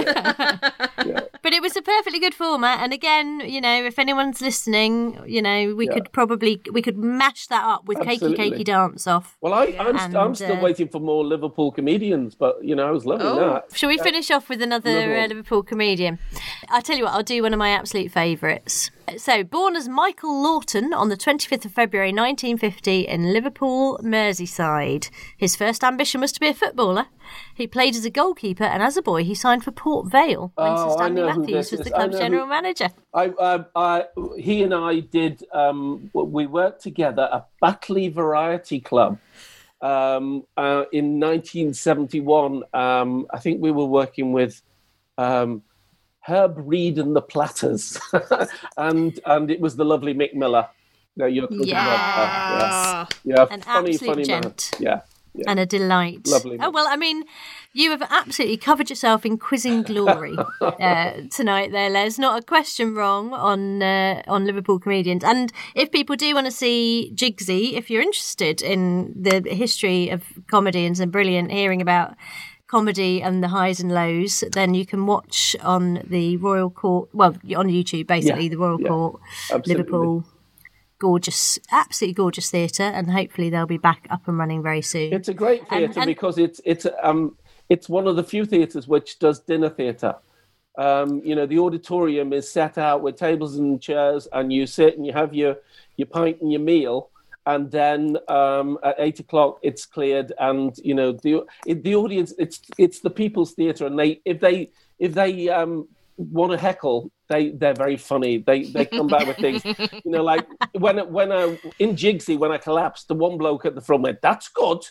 S1: But it was a perfectly good format, and again, you know, if anyone's listening, you know, we
S10: Yeah.
S1: could probably we could mash that up with
S10: Absolutely.
S1: Cakey Cakey Dance Off.
S10: Well, I, I'm,
S1: And,
S10: I'm still
S1: uh,
S10: waiting for more Liverpool comedians, but you know, I was loving
S1: Oh,
S10: that.
S1: shall we finish off with another,
S10: Another
S1: uh,
S10: one.
S1: Liverpool comedian? I'll tell you what, I'll do one of my absolute favourites. So, born as Michael Lawton on the twenty-fifth of February nineteen fifty in Liverpool, Merseyside. His first ambition was to be a footballer. He played as a goalkeeper, and as a boy, he signed for Port Vale when Sir
S10: Oh, I
S1: Stanley
S10: know who
S1: Matthews
S10: this
S1: was
S10: is.
S1: the
S10: I
S1: club's
S10: know
S1: general
S10: who-
S1: manager.
S10: I, I, I, he and I did. Um, we worked together at Batley Variety Club um, uh, in nineteen seventy-one. Um, I think we were working with um, Herb Reed and the Platters, and and it was the lovely Mick Miller. No, you're talking about. Uh, yeah, yeah,
S1: An
S10: funny,
S1: absolute
S10: funny
S1: gent.
S10: man. Yeah. Yeah.
S1: And a delight.
S10: Lovely.
S1: Oh, well, I mean, you have absolutely covered yourself in quizzing glory uh, tonight there, Les. Not a question wrong on uh, on Liverpool comedians. And if people do want to see Jigsy, if you're interested in the history of comedy and some brilliant hearing about comedy and the highs and lows, then you can watch on the Royal Court, well, on YouTube, basically,
S10: Yeah,
S1: the Royal
S10: yeah,
S1: Court,
S10: absolutely.
S1: Liverpool. Gorgeous, absolutely gorgeous theatre, and hopefully they'll be back up and running very soon.
S10: It's a great
S1: And-
S10: theatre
S1: and-
S10: because it's it's um it's one of the few theatres which does dinner theatre. Um, you know, the auditorium is set out with tables and chairs, and you sit and you have your your pint and your meal, and then um, at eight o'clock it's cleared, and you know the it, the audience it's it's the people's theatre, and they if they if they um, want to heckle, they they're very funny. They they come back with things, you know, like when when I in Jigsy when I collapsed, the one bloke at the front went, "That's good."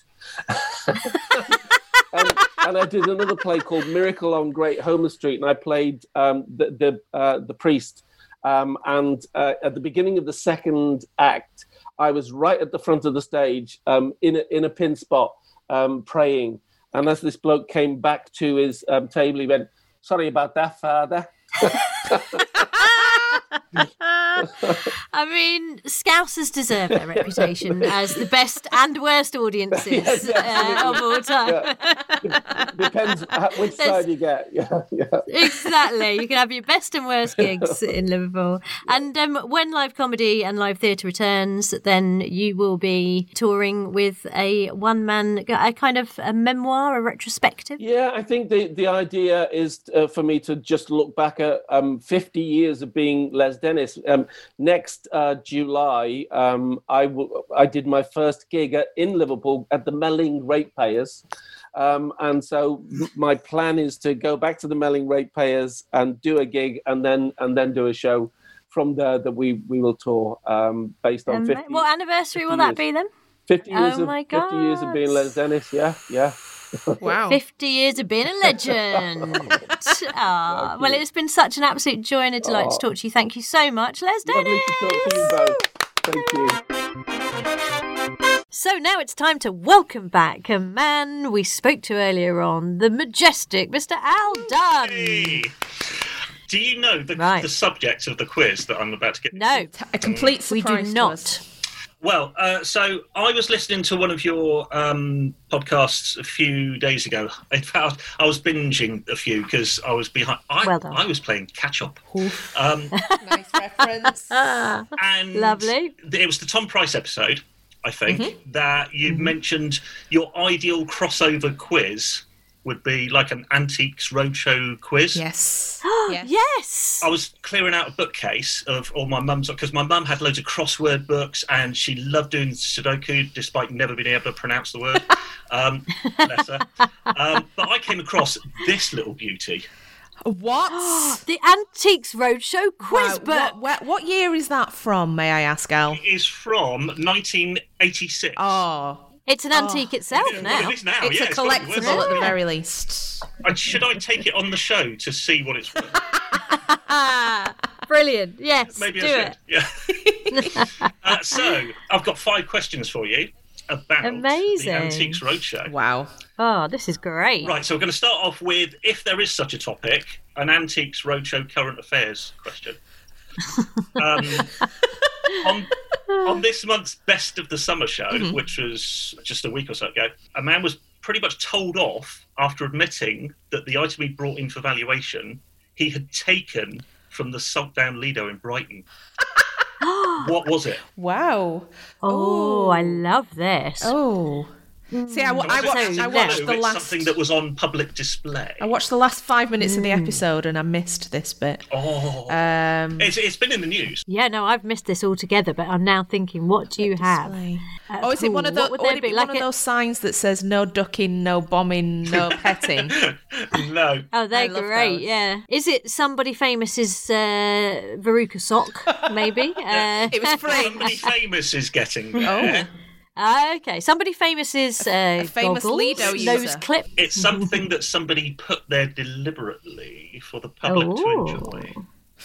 S10: and, and I did another play called Miracle on Great Homer Street, and I played um, the the uh, the priest. Um, and uh, at the beginning of the second act, I was right at the front of the stage um, in a, in a pin spot um, praying. And as this bloke came back to his um, table, he went, "Sorry about that, Father."
S1: I mean, Scousers deserve their reputation as the best and worst audiences
S10: Yes,
S1: uh, of all time.
S10: Depends how- which
S1: There's-
S10: side you get. Yeah, yeah.
S1: Exactly. You can have your best and worst gigs in Liverpool. And um, when live comedy and live theatre returns, then you will be touring with a one-man, a kind of a memoir, a retrospective.
S10: Yeah, I think the, the idea is uh, for me to just look back at um, fifty years of being Les Dennis. Um, next uh, July, um, I, w- I did my first gig at, in Liverpool at the Melling Ratepayers. Um, and so my plan is to go back to the Melling Ratepayers and do a gig and then and then do a show from there that we, we will tour um, based on
S1: Um,
S10: fifty.
S1: what anniversary will
S10: fifty
S1: that
S10: years.
S1: be then?
S10: fifty years
S1: Oh
S10: of
S1: my
S10: fifty years of being Les Dennis. Yeah, yeah.
S2: Wow.
S1: fifty years of being a legend. Ah, well, it's been such an absolute joy and a delight to
S10: Oh.
S1: talk to you. Thank you so much, Les Dennis.
S10: Lovely to talk to you both. Thank you.
S1: So now it's time to welcome back a man we spoke to earlier on, the majestic Mister Al Dunn.
S9: Hey. Do you know the,
S1: Right.
S9: the subject of the quiz that I'm about to get?
S1: No,
S2: A complete
S1: we
S2: surprise
S1: do
S2: to
S1: not.
S2: us.
S9: Well, uh, so I was listening to one of your um, podcasts a few days ago. In fact, I was binging a few because I was behind. I,
S1: Well done.
S9: I was playing catch up. Um,
S2: Nice reference.
S1: Ah,
S9: and
S1: lovely.
S9: It was the Tom Price episode, I think,
S1: Mm-hmm.
S9: that you mentioned your ideal crossover quiz would be like an Antiques Roadshow quiz.
S2: Yes.
S1: yes. yes.
S9: I was clearing out a bookcase of all my mum's, because my mum had loads of crossword books and she loved doing Sudoku despite never being able to pronounce the word. Um, bless her. Um, but I came across this little beauty.
S2: What?
S1: The Antiques Roadshow quiz
S2: Wow,
S1: book.
S2: what, what, what year is that from, may I ask, Al?
S9: It is from nineteen eighty-six.
S2: Oh,
S1: It's an antique itself
S9: Well,
S1: now.
S9: it is now.
S2: It's
S9: yeah,
S2: a
S9: it's gotta be worth
S2: collectible at the
S9: it.
S2: very least.
S9: And should I take it on the show to see what it's worth?
S1: Brilliant. Yes,
S9: Maybe
S1: do
S9: I
S1: it.
S9: should. Yeah. uh, so I've got five questions for you about
S1: Amazing.
S9: the Antiques Roadshow.
S2: Wow.
S1: Oh, this is great.
S9: Right, so we're going to start off with, if there is such a topic, an Antiques Roadshow current affairs question. um, on, on this month's Best of the Summer show,
S2: Mm-hmm.
S9: which was just a week or so ago, a man was pretty much told off after admitting that the item he brought in for valuation he had taken from the Saltdown Lido in Brighton. What was it?
S2: Wow.
S1: Oh, I love this.
S2: Oh. See, I, wa- I,
S9: Was it
S2: watched,
S9: something
S2: I watched
S9: new?
S2: the
S9: It's
S2: last.
S9: something that was on public display.
S2: I watched the last five minutes of the episode and I missed this bit.
S9: Oh,
S2: Um,
S9: it's, it's been in the news.
S1: Yeah, no, I've missed this altogether, but I'm now thinking, what do you have?
S2: display.
S1: Uh,
S2: oh, is it one of
S1: ooh,
S2: those?
S1: what would
S2: Would
S1: there
S2: it
S1: be?
S2: be
S1: Like
S2: one of
S1: a-
S2: those signs that says "No ducking, no bombing, no petting"?
S9: No.
S1: Oh, they're
S2: I love
S1: great.
S2: those.
S1: Yeah. Is it somebody famous's uh, Veruca sock? Maybe. uh,
S2: It was framed.
S9: Somebody famous is getting
S2: Oh.
S9: there.
S1: uh, okay. Somebody famous's uh,
S2: famous
S1: goggles,
S2: Lido
S1: nose
S2: user.
S1: clip.
S9: It's something that somebody put there deliberately for the public
S1: Oh.
S9: to enjoy.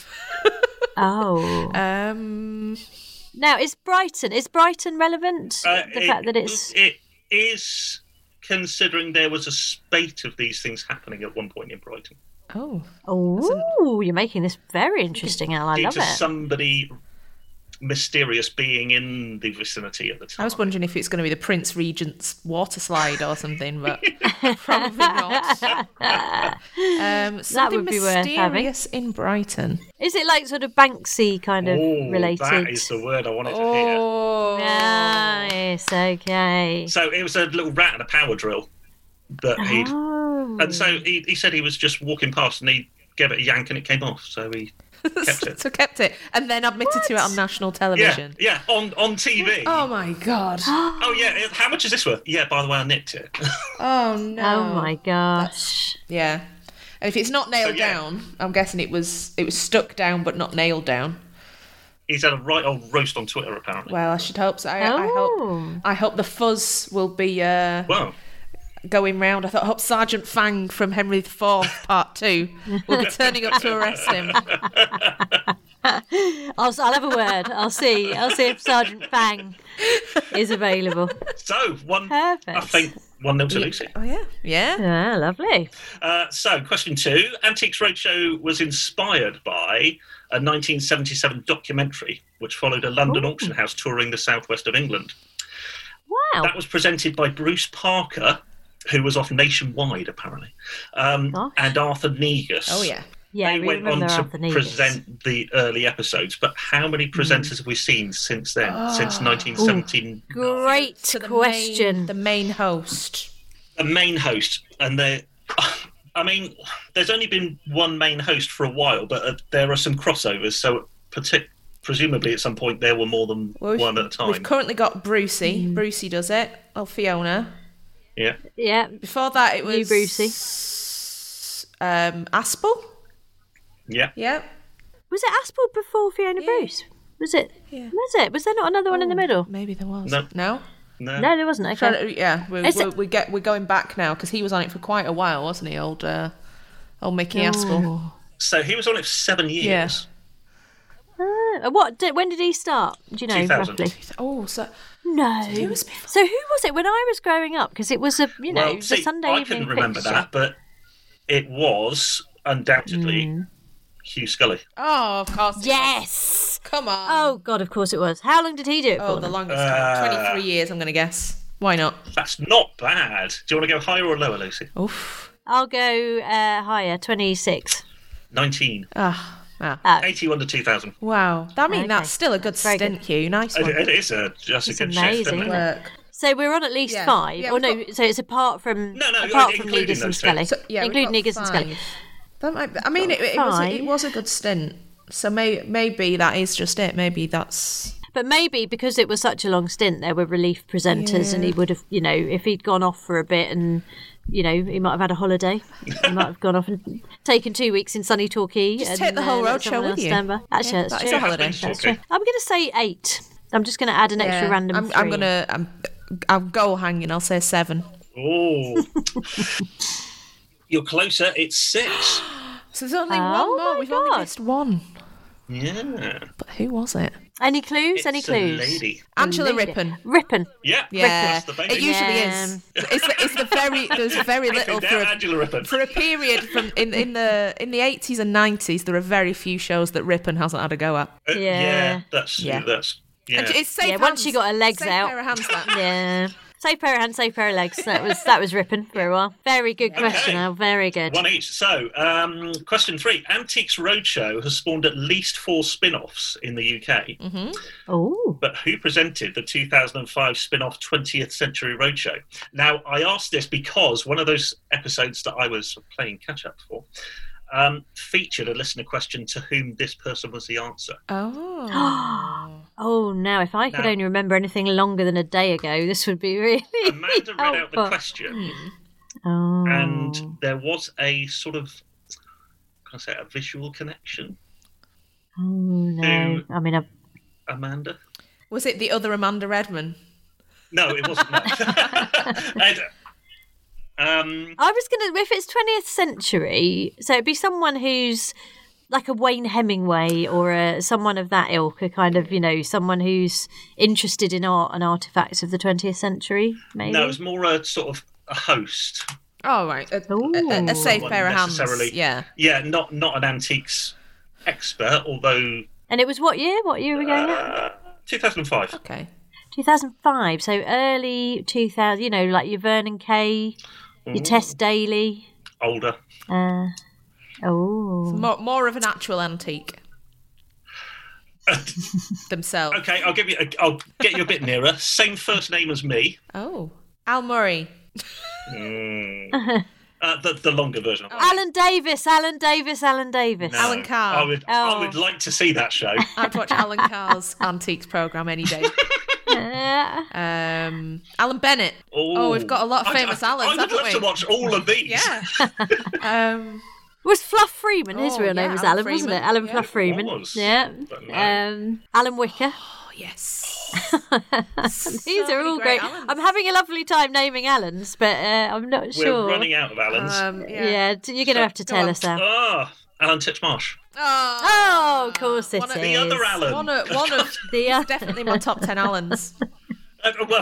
S1: Oh.
S2: Um,
S1: Now, is Brighton is Brighton relevant?
S9: Uh,
S1: the
S9: it-
S1: fact that it's
S9: It is, considering there was a spate of these things happening at one point in Brighton.
S2: oh,
S1: oh, you're making this very interesting, Al. I
S9: Due
S1: love
S9: to
S1: it.
S9: somebody mysterious being in the vicinity at the
S2: I
S9: time.
S2: was wondering if it's going to be the Prince Regent's water slide or something, but probably not. Um, something
S1: would be worth having.
S2: mysterious in Brighton.
S1: Is it like sort of Banksy kind of
S9: Oh,
S1: related?
S9: that is the word I wanted to hear.
S2: Oh,
S1: Nice. Okay.
S9: So it was a little rat and a power drill that he'd...
S1: Oh.
S9: And so he, he said he was just walking past and he gave it a yank and it came off. So he kept it.
S2: so kept it, and then admitted to it on national
S9: Yeah,
S2: television.
S9: yeah, on, on T V.
S2: Oh my god!
S9: Oh, yeah, how much is this worth? Yeah, by the way, I nicked it.
S2: Oh no!
S1: Oh my gosh.
S2: Yeah, and if it's not nailed
S9: So, yeah.
S2: down, I'm guessing it was it was stuck down but not nailed down.
S9: He's had a right old roast on Twitter, apparently.
S2: Well, I should hope so. I, I
S1: Oh.
S2: hope I hope the fuzz will be uh,
S9: Well,
S2: going round. I thought I hope Sergeant Fang from Henry the Fourth Part Two will be turning up to arrest him.
S1: I'll, I'll have a word. I'll see. I'll see if Sergeant Fang is available.
S9: so, one,
S1: Perfect.
S9: I think, one nil to Lucy.
S2: Oh yeah, yeah.
S1: Yeah, lovely.
S9: Uh, so, question two. Antiques Roadshow was inspired by a nineteen seventy-seven documentary which followed a London
S1: Ooh.
S9: auction house touring the southwest of England.
S1: Wow.
S9: That was presented by Bruce Parker, who was off Nationwide, apparently, um,
S1: Gosh.
S9: and Arthur Negus.
S2: Oh yeah.
S1: Yeah,
S9: they
S1: we
S9: went on
S1: remember
S9: to
S1: Arthur Negus.
S9: present the early episodes, but how many presenters have we seen since then? Since nineteen seventeen?
S1: Great
S2: So the
S1: question.
S2: Main, the main host.
S9: The main host, and they I mean, there's only been one main host for a while, but uh, there are some crossovers, so partic- presumably at some point there were more than
S2: Well, we've-
S9: one at a time.
S2: We've currently got Brucey. Brucey does it. Oh, Fiona.
S9: Yeah.
S1: Yeah.
S2: Before that, it
S1: New
S2: was
S1: Brucey.
S2: Um, Aspel.
S9: Yeah.
S2: Yeah.
S1: Was it Aspel before Fiona Bruce? Was it?
S2: Yeah.
S1: Was it? Was there not another one in the middle?
S2: Maybe there was.
S9: No.
S2: No.
S9: No.
S1: No, there wasn't. Okay.
S2: Trying to- yeah, we're,
S1: Is
S2: we're,
S1: it-
S2: we get we're going back now because he was on it for quite a while, wasn't he? Old, uh, old Mickey Aspel.
S1: Oh.
S9: So he was on it for seven years.
S2: Yeah.
S1: Ah, what? Did, when did he start? Do you know
S9: two thousand.
S1: roughly?
S2: Oh, so
S1: No.
S2: Who was
S1: So who was it when I was growing up? Because it was a you know
S9: Well,
S1: it was a
S9: see,
S1: Sunday
S9: I
S1: evening
S9: couldn't remember
S1: fixture.
S9: that, but it was undoubtedly
S1: Hmm.
S9: Hugh Scully.
S2: oh, of course. it
S1: Yes.
S2: was. Come on.
S1: Oh God, of course it was. How long did he do it
S2: Oh,
S1: for?
S2: the
S1: then?
S2: longest
S9: Uh,
S2: time. Twenty-three years. I'm going to guess. Why not?
S9: That's not bad. Do you want to go higher or lower, Lucy?
S2: Oof.
S1: I'll go uh, higher. Twenty-six.
S9: nineteen.
S2: Ah. ah.
S1: Oh.
S9: eighty-one to two thousand.
S2: Wow. I mean,
S1: Okay.
S2: that's still a good
S1: That's very
S2: stint,
S1: good.
S2: Hugh. Nice
S9: It,
S2: one.
S9: it is a, just a
S1: It's
S9: good
S1: amazing,
S9: shift, isn't
S1: isn't
S9: it?
S1: it?
S2: Work.
S1: So we're on at least
S2: Yeah.
S1: five.
S2: Yeah,
S1: oh
S2: we've
S1: no, so it's apart from
S9: No, no,
S1: apart from
S9: including
S1: Negus and
S9: those two.
S1: Scully,
S2: So, yeah, we've
S1: including
S2: got
S1: Negus and Scully.
S2: five. That might be, I mean, it, it, was a, it
S1: Five.
S2: was a good stint. So may, maybe that is just it. Maybe that's.
S1: But maybe because it was such a long stint, there were relief presenters, and he would have, you know, if he'd gone off for a bit and, you know, he might have had a holiday. He might have gone off and taken two weeks in sunny Torquay.
S2: Just
S1: and,
S2: take the whole
S1: let
S2: road show
S1: someone
S2: with
S1: else
S2: you.
S1: stand by. Actually,
S2: Yeah,
S1: that's
S2: that
S1: true.
S2: is a holiday.
S9: That's
S1: That's
S9: true.
S1: true. I'm going to say eight. I'm just going to add an extra
S2: Yeah,
S1: random
S2: I'm,
S1: three.
S2: I'm gonna. I'm, I'll go hanging. I'll say seven.
S9: Oh. You're closer. It's six.
S2: So there's only
S1: Oh
S2: one more.
S1: my
S2: We've only
S1: God.
S2: missed one.
S9: Yeah.
S2: But who was it?
S1: Any clues?
S9: It's
S1: Any
S9: a
S1: clues?
S9: lady.
S2: Angela
S1: Lady.
S2: Rippon.
S1: Rippon.
S9: Yeah.
S2: Yeah,
S9: That's the baby.
S2: it usually
S1: Yeah.
S2: is. It's the, it's the very there's very little
S9: Down
S2: for a,
S9: Angela Rippon.
S2: for a period from in in the in the eighties and nineties. There are very few shows that Rippon hasn't had a go at.
S9: Uh,
S1: Yeah.
S9: yeah. That's
S2: Yeah.
S9: that's yeah.
S2: And it's safe
S1: Yeah,
S2: hands.
S1: once she got her legs
S2: safe
S1: out.
S2: pair of hands, that.
S1: Yeah. Safe pair of hands, safe pair of legs. That was that was Rippon for a while. Very good question, Al. Very good.
S9: One each. So, um, question three. Antiques Roadshow has spawned at least four spin-offs in the U K.
S2: Mm-hmm.
S1: Oh.
S9: But who presented the two thousand five spin-off twentieth Century Roadshow? Now, I asked this because one of those episodes that I was playing catch-up for um, featured a listener question to whom this person was the answer.
S2: Oh.
S1: Oh, now, if I could
S9: Now-
S1: only remember anything longer than a day ago, this would be really
S9: Amanda read out the
S1: helpful.
S9: question,
S1: Oh.
S9: and there was a sort of, can I say, a visual connection.
S1: Oh, no. I mean, I've...
S9: Amanda?
S2: Was it the other Amanda Redman?
S9: No, it wasn't. No. and, um,
S1: I was going to, if it's twentieth century, so it'd be someone who's like a Wayne Hemingway or a, someone of that ilk, a kind of, you know, someone who's interested in art and artifacts of the twentieth century, maybe?
S9: no, it was more a sort of a host.
S2: Oh, right. A, a, a safe
S9: Not
S2: pair of hands.
S9: necessarily-
S2: Yeah.
S9: Yeah, not not an antiques expert, although
S1: And it was what year? What year are we going at?
S9: uh, two thousand five.
S2: Okay.
S1: two thousand five, so early two thousand, you know, like your Vernon Kay, your Tess Daly.
S9: Older.
S1: Uh, oh.
S2: More, more of an actual antique. Themselves.
S9: Okay, I'll give you. A, I'll get you a bit nearer. Same first name as me.
S2: Oh. Al Murray.
S9: Mm. Uh, the the longer version. Of
S1: Alan Davis, Alan Davis, Alan Davis.
S9: No,
S2: Alan Carr.
S9: I would.
S1: Oh.
S9: I would like to see that show.
S2: I'd watch Alan Carr's Antiques programme any day.
S1: Uh,
S2: Um, Alan Bennett.
S9: Ooh.
S2: Oh, we've got a lot of
S9: I-
S2: famous
S9: I,
S2: Alans,
S9: I would
S2: haven't
S9: love
S2: we?
S9: to watch all of these.
S2: Yeah. um,
S1: was Fluff Freeman, his
S2: Oh,
S1: real
S2: yeah,
S1: name was
S2: Alan
S1: Alan, wasn't it?
S2: Freeman.
S1: Alan
S2: Yeah.
S1: Fluff Freeman.
S9: Was.
S1: Yeah.
S9: Don't know.
S1: Um, Alan Wicker.
S2: oh, yes.
S1: These
S2: So
S1: are all
S2: many
S1: great.
S2: great Alans.
S1: I'm having a lovely time naming Allens, but uh, I'm not
S9: We're
S1: sure.
S9: running out of Allens.
S2: Um,
S1: Yeah,
S2: yeah.
S1: d- you're going to
S9: So-
S1: have to
S2: go
S1: tell
S2: on.
S1: us now.
S9: Ah, Alan Titchmarsh.
S2: Oh,
S1: Oh, of course it
S2: one
S1: is.
S2: of
S9: The other Alan.
S2: One of, one of
S1: The, uh,
S2: definitely my top ten Allens.
S9: Uh, well,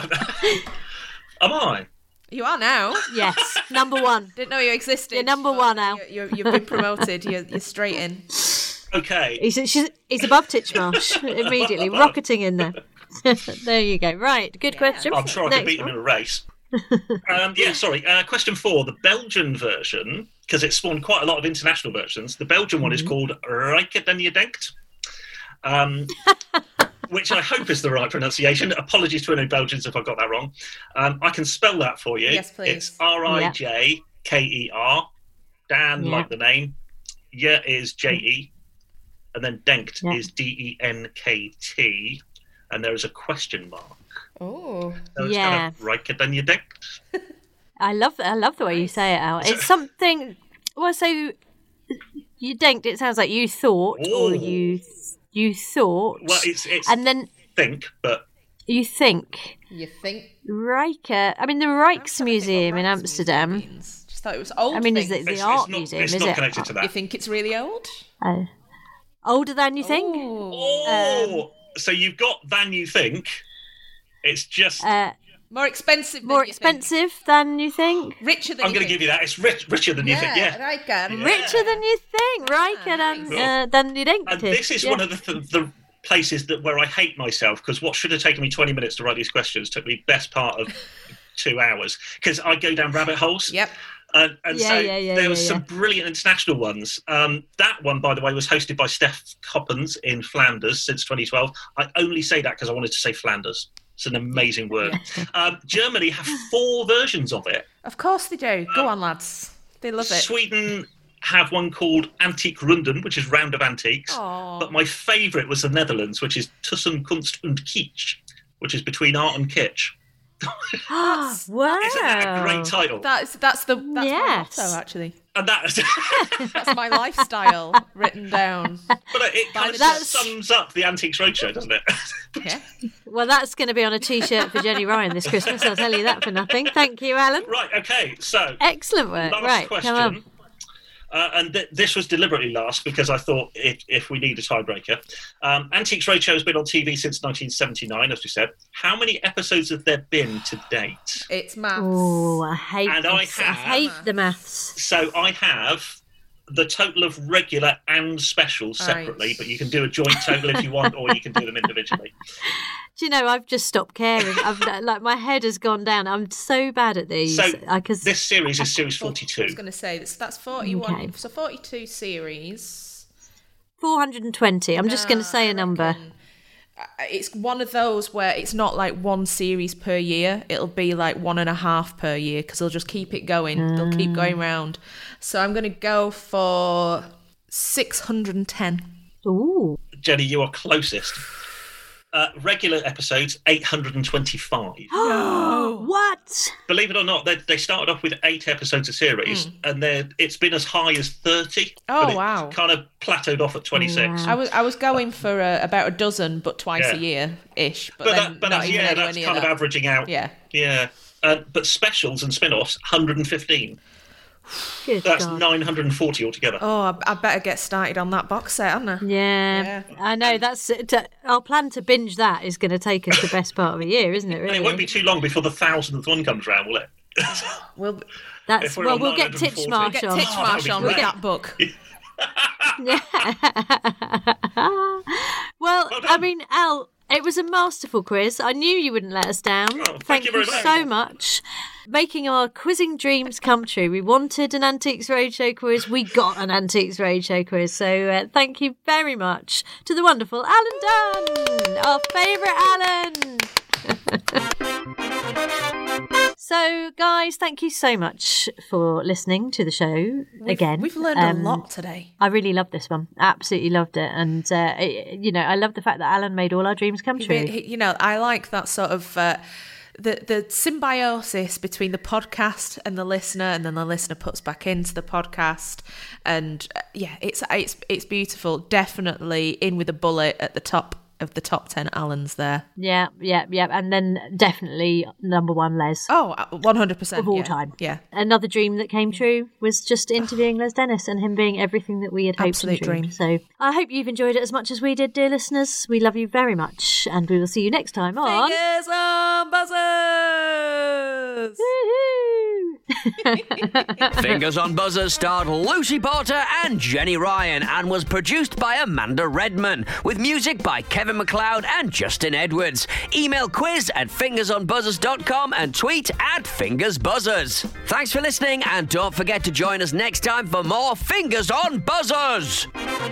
S9: am I?
S2: You are now.
S1: Yes, number one.
S2: Didn't know you existed.
S1: You're number
S2: but
S1: one, Al.
S2: You, you, you've been promoted. You're, you're straight in.
S9: Okay.
S1: He's, she's, he's above Titchmarsh immediately, rocketing in there. There you go. Right, good question.
S9: I'm sure I
S1: Next
S9: could beat him
S1: one.
S9: in a race. um, yeah, sorry. Uh, question four. The Belgian version, because it spawned quite a lot of international versions, the Belgian one is
S1: Mm-hmm.
S9: called Rijke den je denkt, um, which I hope is the right pronunciation. Apologies to any Belgians if I got that wrong. Um, I can spell that for you.
S2: Yes, please.
S9: It's R I J K E R. Dan,
S1: Yeah.
S9: like the name. Yeah is J E. And then denkt
S1: Yeah.
S9: is D E N K T. And there is a question mark.
S2: Oh.
S9: So it's
S1: Yeah.
S9: kind of Rijke den je denkt.
S1: I love I love the way you say it, Al. It's something. Well, so you denked. It sounds like you thought, or
S9: Ooh.
S1: you you thought,
S9: Well, it's it's
S1: and then
S9: think, but
S1: you think.
S2: You think?
S1: Rijke. I mean, the Rijksmuseum in Amsterdam.
S2: Just thought it was old.
S1: I mean, is
S2: things.
S1: it the
S9: it's,
S1: art
S9: it's not,
S1: museum?
S9: it's
S1: is
S9: not
S1: it
S9: connected to
S2: You
S9: that.
S2: think it's really old?
S1: Oh. Older than you think?
S9: Oh, so you've got than you think. It's just.
S1: Uh,
S2: More expensive. Than
S1: more
S2: you think.
S1: expensive than you think?
S2: Richer than
S9: I'm
S2: you
S9: going to
S2: think.
S9: give you that. It's rich, richer than you think. Yeah.
S2: Rijke.
S9: Yeah.
S1: Richer than you think, Riker than, uh, than you think.
S9: And this is
S1: Yeah.
S9: one of the, th- the places that where I hate myself because what should have taken me twenty minutes to write these questions took me best part of two hours because I go down rabbit holes.
S2: Yep.
S9: And, and
S1: Yeah,
S9: so
S1: yeah, yeah,
S9: there was
S1: yeah,
S9: some
S1: yeah.
S9: brilliant international ones. Um, that one, by the way, was hosted by Steph Coppens in Flanders since twenty twelve. I only say that because I wanted to say Flanders. It's an amazing word. Um, Germany have four versions of it.
S2: Of course they do. Go on, lads. They love it.
S9: Sweden have one called Antique Runden, which is Round of Antiques.
S2: Aw.
S9: But my favourite was the Netherlands, which is Tussen Kunst und Kitsch, which is between art and kitsch.
S1: wow.
S9: Isn't that a great title?
S2: That's that's the that's
S1: Yes.
S2: my motto actually.
S9: And that
S2: That's my lifestyle written down.
S9: But it kind of
S1: That's-
S9: sums up the Antiques Roadshow, doesn't it?
S2: Yeah.
S1: Well, that's going to be on a T-shirt for Jenny Ryan this Christmas. I'll tell you that for nothing. Thank you, Alan.
S9: Right, okay, so
S1: Excellent work.
S9: last
S1: Right,
S9: question.
S1: come on.
S9: Uh, and th- this was deliberately last because I thought if, if we need a tiebreaker. Um, Antiques Roadshow has been on T V since nineteen seventy-nine, as we said. How many episodes have there been to date?
S2: It's maths.
S1: Oh, I hate
S9: And
S1: this.
S9: I
S1: I,
S9: have-
S1: hate the maths.
S9: So I have the total of regular and specials separately,
S2: Right.
S9: but you can do a joint total if you want, or you can do them individually.
S1: Do you know, I've just stopped caring. I've, like, my head has gone down. I'm so bad at these.
S9: So
S1: I, cause,
S9: this series is series
S2: I was
S9: forty-two.
S2: going to say that's, that's forty-one.
S1: Okay.
S2: So forty-two series.
S1: four hundred twenty. I'm just going to
S2: Nah,
S1: say
S2: I
S1: a number.
S2: reckon, uh, It's one of those where it's not like one series per year. It'll be like one and a half per year because they'll just keep it going. They'll keep going round. So I'm going to go for six hundred ten.
S1: Ooh.
S9: Jenny, you are closest. Uh, regular episodes, eight hundred twenty-five.
S1: Oh, what?
S9: Believe it or not, they, they started off with eight episodes a series, and they're, it's been as high as thirty.
S2: Oh,
S9: but it
S2: wow.
S9: kind of plateaued off at twenty-six.
S2: I was I was going for uh, about a dozen, but twice
S9: Yeah.
S2: a year ish. But,
S9: But,
S2: then
S9: that, but
S2: not
S9: that's,
S2: even
S9: yeah,
S2: anywhere
S9: that's
S2: near
S9: kind
S2: that.
S9: of averaging out.
S2: Yeah.
S9: Yeah. Uh, but specials and spin-offs, one hundred fifteen.
S1: Good
S9: That's
S1: God.
S9: nine hundred forty altogether.
S2: Oh, I, I better get started on that box set, hadn't I?
S1: Yeah,
S2: Yeah.
S1: I know. That's to, our plan to binge that is going to take us the best part of a year, isn't it? Really?
S9: And it won't be too long before the thousandth one comes round, will it?
S2: We'll
S1: That's
S9: if we're
S1: well,
S9: on
S1: we'll get
S9: nine hundred forty.
S1: Titchmarsh
S2: get
S1: on.
S2: Titchmarsh
S9: Oh,
S2: on
S9: that'd be
S2: with
S9: great.
S2: that book.
S1: well,
S9: Well
S1: I
S9: done.
S1: mean, Al, it was a masterful quiz. I knew you wouldn't let us down.
S9: Oh, thank you very much.
S1: so much. Making our quizzing dreams come true. We wanted an Antiques Roadshow quiz. We got an Antiques Roadshow quiz. So uh, thank you very much to the wonderful Alan Dunn, our favourite Alan. So, guys, thank you so much for listening to the show
S2: We've,
S1: again.
S2: We've learned
S1: Um,
S2: a lot today.
S1: I really loved this one. Absolutely loved it. And, uh, it- you know, I love the fact that Alan made all our dreams come true.
S2: You know, I like that sort of uh, the the symbiosis between the podcast and the listener, and then the listener puts back into the podcast. And uh, yeah, it's it's it's beautiful. Definitely in with a bullet at the top of the top ten Allens there.
S1: Yeah, yeah, yeah. And then definitely number one, Les.
S2: Oh, one hundred percent
S1: Of all
S2: yeah.
S1: time.
S2: Yeah.
S1: Another dream that came true was just interviewing Les Dennis and him being everything that we had hoped
S2: Absolute
S1: and dreamed.
S2: dream.
S1: So I hope you've enjoyed it as much as we did, dear listeners. We love you very much, and we will see you next time on...
S2: Fingers on buzzers!
S1: Woohoo!
S14: Fingers on Buzzers starred Lucy Porter and Jenny Ryan and was produced by Amanda Redman with music by Kevin MacLeod and Justin Edwards. Email quiz at fingers on buzzers dot com and tweet at fingersbuzzers. Thanks for listening and don't forget to join us next time for more Fingers on Buzzers.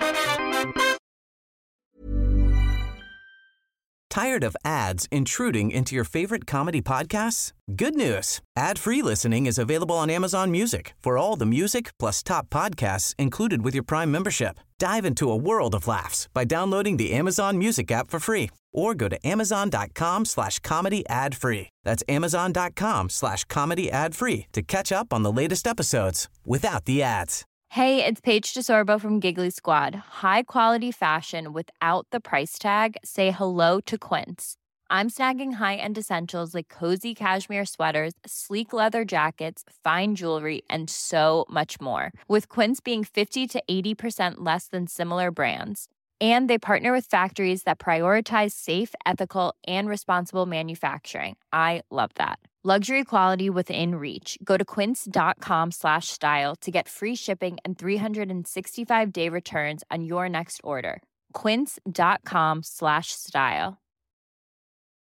S15: Tired of ads intruding into your favorite comedy podcasts? Good news. Ad-free listening is available on Amazon Music for all the music plus top podcasts included with your Prime membership. Dive into a world of laughs by downloading the Amazon Music app for free or go to amazon.com slash comedy ad free. That's amazon.com slash comedy ad free to catch up on the latest episodes without the ads.
S13: Hey, it's Paige DeSorbo from Giggly Squad. High quality fashion without the price tag. Say hello to Quince. I'm snagging high-end essentials like cozy cashmere sweaters, sleek leather jackets, fine jewelry, and so much more. With Quince being fifty to eighty percent less than similar brands. And they partner with factories that prioritize safe, ethical, and responsible manufacturing. I love that. Luxury quality within reach. Go to quince.com slash style to get free shipping and three sixty-five day returns on your next order. Quince.com slash style.